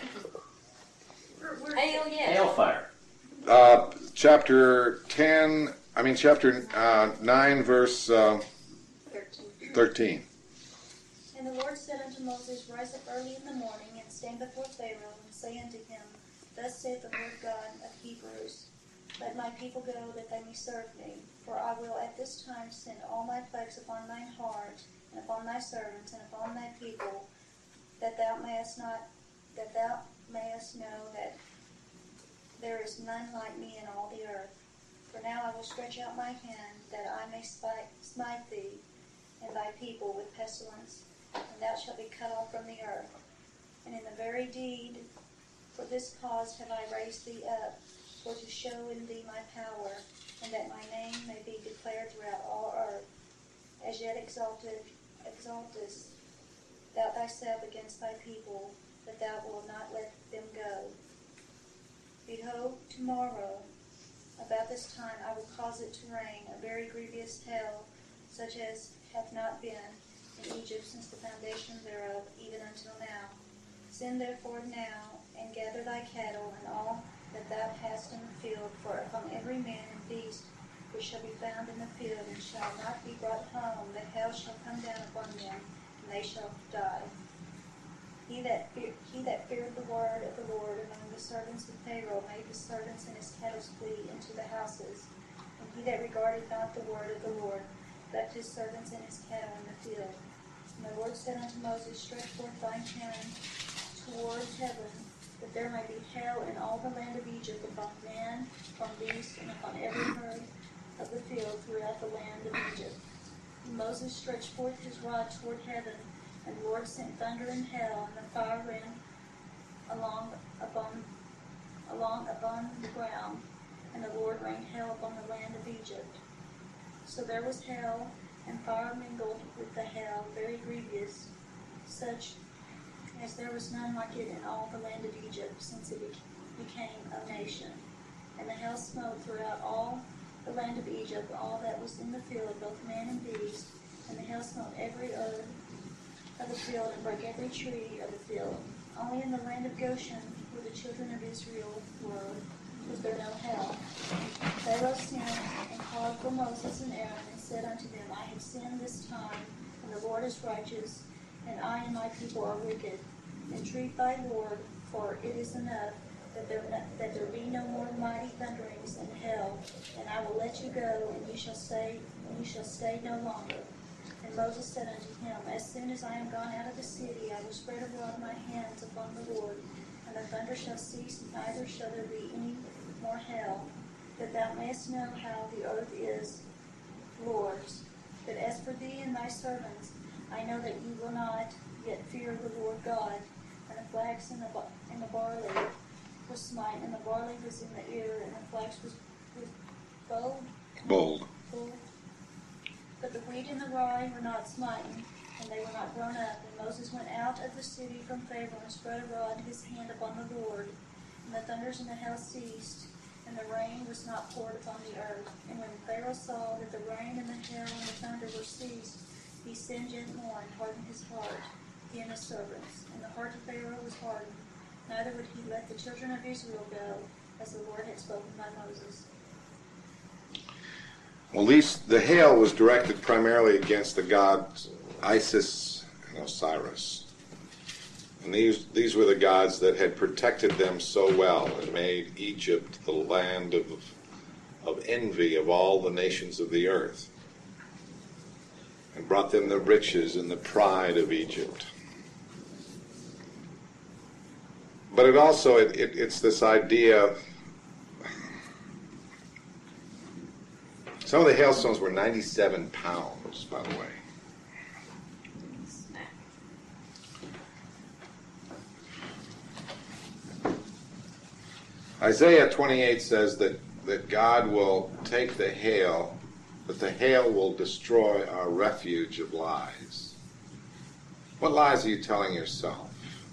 Hail, yes. Hailfire. Uh, chapter ten, I mean chapter uh, nine, verse uh, thirteen. And the Lord said unto Moses, Rise up early in the morning, and stand before Pharaoh, and say unto him, Thus saith the Lord God of Hebrews, Let my people go, that they may serve me. For I will at this time send all my plagues upon thine heart, and upon thy servants, and upon thy people, that thou mayest not, that thou mayest know that there is none like me in all the earth. For now I will stretch out my hand, that I may smite, smite thee and thy people with pestilence, and thou shalt be cut off from the earth. And in the very deed, for this cause have I raised thee up, for to show in thee my power, and that my name may be declared throughout all earth. As yet exalted, exaltest thou thyself against thy people, that thou wilt not let them go. Behold, tomorrow, about this time, I will cause it to rain, a very grievous hail, such as hath not been in Egypt since the foundation thereof, even until now. Send therefore now, and gather thy cattle, and all that thou hast in the field, for upon every man and beast which shall be found in the field, and shall not be brought home, the hail shall come down upon them, and they shall die. He that, fear, he that feared the word of the Lord among the servants of Pharaoh made his servants and his cattle flee into the houses. And he that regarded not the word of the Lord left his servants and his cattle in the field. And the Lord said unto Moses, Stretch forth thine hand toward heaven, that there may be hail in all the land of Egypt, upon man, upon beast, and upon every herd of the field throughout the land of Egypt. And Moses stretched forth his rod toward heaven, and the Lord sent thunder and hail, and the fire ran along upon, along upon the ground, and the Lord rained hail upon the land of Egypt. So there was hail, and fire mingled with the hail, very grievous, such as there was none like it in all the land of Egypt, since it became a nation. And the hail smote throughout all the land of Egypt, all that was in the field, both man and beast, and the hail smote every herb of the field, and broke every tree of the field. Only in the land of Goshen, where the children of Israel were, was there no hell. Pharaoh sent and called for Moses and Aaron and said unto them, I have sinned this time, and the Lord is righteous, and I and my people are wicked. Entreat thy Lord, for it is enough that there, that there be no more mighty thunderings in hell, and I will let you go, and you shall stay, and you shall stay no longer. And Moses said unto him, As soon as I am gone out of the city, I will spread abroad my hands upon the Lord, and the thunder shall cease, neither shall there be any more hail, that thou mayest know how the earth is Lord's. But as for thee and thy servants, I know that ye will not yet fear the Lord God. And the flax and the, and the barley was smite, and the barley was in the ear, and the flax was, was bold. Bold. bold. But the wheat and the rye were not smitten, and they were not grown up. And Moses went out of the city from Pharaoh and spread abroad his hand upon the Lord. And the thunders and the hail ceased, and the rain was not poured upon the earth. And when Pharaoh saw that the rain and the hail and the thunder were ceased, he sinned yet more and hardened his heart, he and his servants. And the heart of Pharaoh was hardened, neither would he let the children of Israel go, as the Lord had spoken by Moses. Well, these, the hail was directed primarily against the gods Isis and Osiris. And these, these were the gods that had protected them so well and made Egypt the land of, of envy of all the nations of the earth, and brought them the riches and the pride of Egypt. But it also, it, it, it's this idea. Some of the hailstones were ninety-seven pounds, by the way. Isaiah twenty-eight says that, that God will take the hail, that the hail will destroy our refuge of lies. What lies are you telling yourself?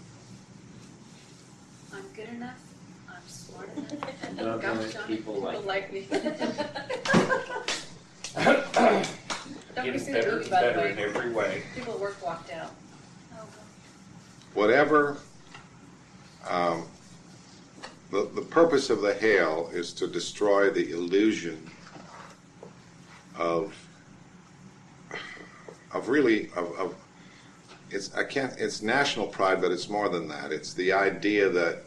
I'm good enough. I'm smart enough. Not Gosh, gonna darn it, people like like me. Don't be Getting silly, better by and the better way. in every way. People at work walked out. Oh, Whatever, um, the, the purpose of the hail is to destroy the illusion of, of really, of, of it's, I can't, it's national pride, but it's more than that. It's the idea that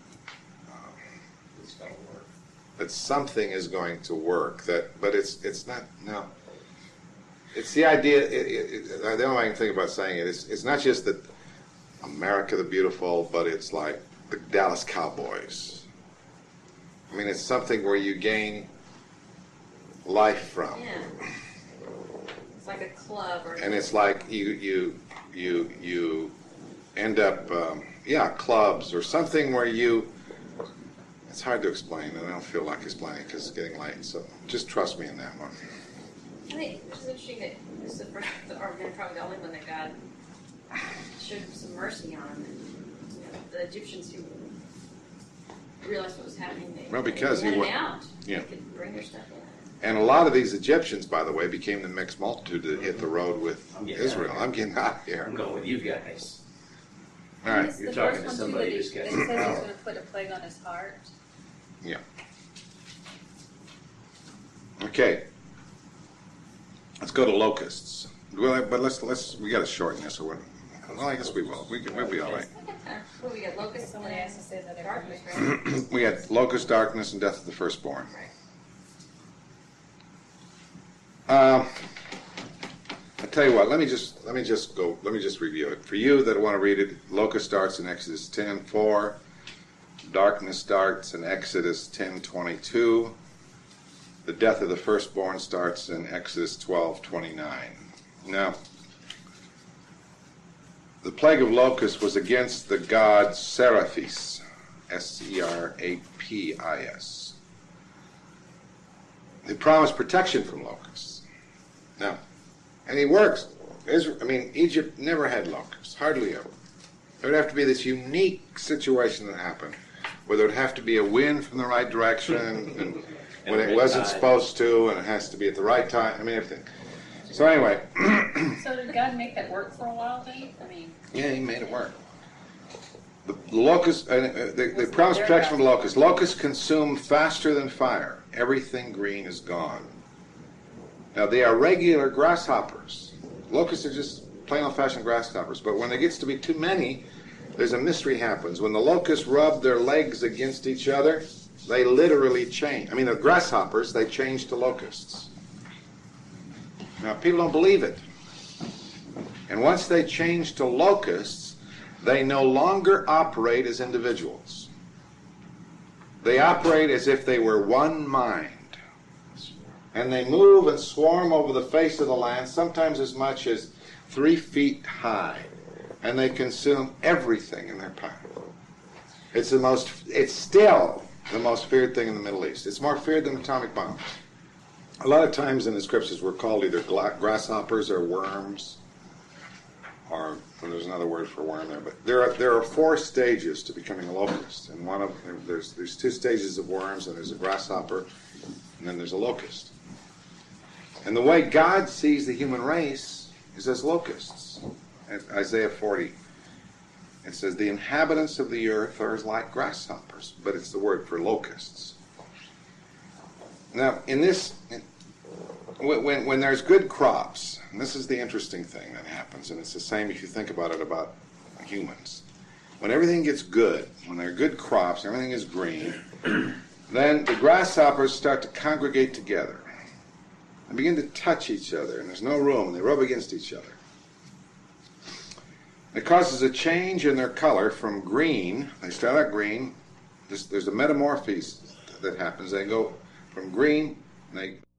it's gonna work. that something is going to work. That, but it's it's not. No. It's the idea. It, it, it, the only way I can think about saying it is, it's not just that America the Beautiful, but it's like the Dallas Cowboys. I mean, it's something where you gain life from. Yeah. It's like a club or. And it's like you you you you end up um, yeah clubs or something where you. It's hard to explain, and I don't feel like explaining because it's getting late. So just trust me in that one. I think it's interesting that this is the first, or probably the only one that God showed some mercy on. And, you know, the Egyptians who realized what was happening, they, Well, because they he went wa- out. yeah. They could bring their stuff in. And a lot of these Egyptians, by the way, became the mixed multitude that hit the road with I'm getting Israel. out of here. I'm getting out of here. I'm going with you guys. All right. It's You're the talking first to one, too, somebody that who's he- got that some says he's power. going to put a plague on his heart. Yeah. Okay. Let's go to locusts. Well, but let's let's we got to shorten this. Or what? Well, I guess we will. We can, we'll be all right. Well, we got locusts Somebody has to say that every darkness, week. right? We had locust, darkness, and death of the firstborn. Um, I tell you what. Let me just let me just go. Let me just review it for you that want to read it. Locust starts in Exodus ten four. Darkness starts in Exodus ten twenty-two. The death of the firstborn starts in Exodus twelve twenty-nine. Now, the plague of locusts was against the god Seraphis, S E R A P I S. He promised protection from locusts. Now, and he works. Israel, I mean, Egypt never had locusts, hardly ever. There would have to be this unique situation that happened, where there would have to be a wind from the right direction, and when it wasn't supposed to, and it has to be at the right time. I mean, everything. So anyway, So did God make that work for a while then? I mean, yeah, he made it work. The locusts, uh, they, they promise protection from the locusts. Locusts consume faster than fire. Everything green is gone. Now, they are regular grasshoppers. Locusts are just plain old-fashioned grasshoppers. But when there gets to be too many, there's a mystery happens. When the locusts rub their legs against each other, they literally change. I mean, the grasshoppers, they change to locusts. Now, people don't believe it. And once they change to locusts, they no longer operate as individuals. They operate as if they were one mind. And they move and swarm over the face of the land, sometimes as much as three feet high. And they consume everything in their path. It's the most, it's still the most feared thing in the Middle East. It's more feared than atomic bombs. A lot of times in the scriptures we're called either grasshoppers or worms, or well, there's another word for worm there. But there are there are four stages to becoming a locust, and one of there's there's two stages of worms, and there's a grasshopper, and then there's a locust. And the way God sees the human race is as locusts. In Isaiah forty, it says, the inhabitants of the earth are like grasshoppers, but it's the word for locusts. Now, in this, when, when there's good crops, and this is the interesting thing that happens, and it's the same if you think about it about humans. When everything gets good, when there are good crops, everything is green, then the grasshoppers start to congregate together and begin to touch each other, and there's no room, and they rub against each other. It causes a change in their color from green. They start out green. There's, there's a metamorphosis that happens. They go from green, and they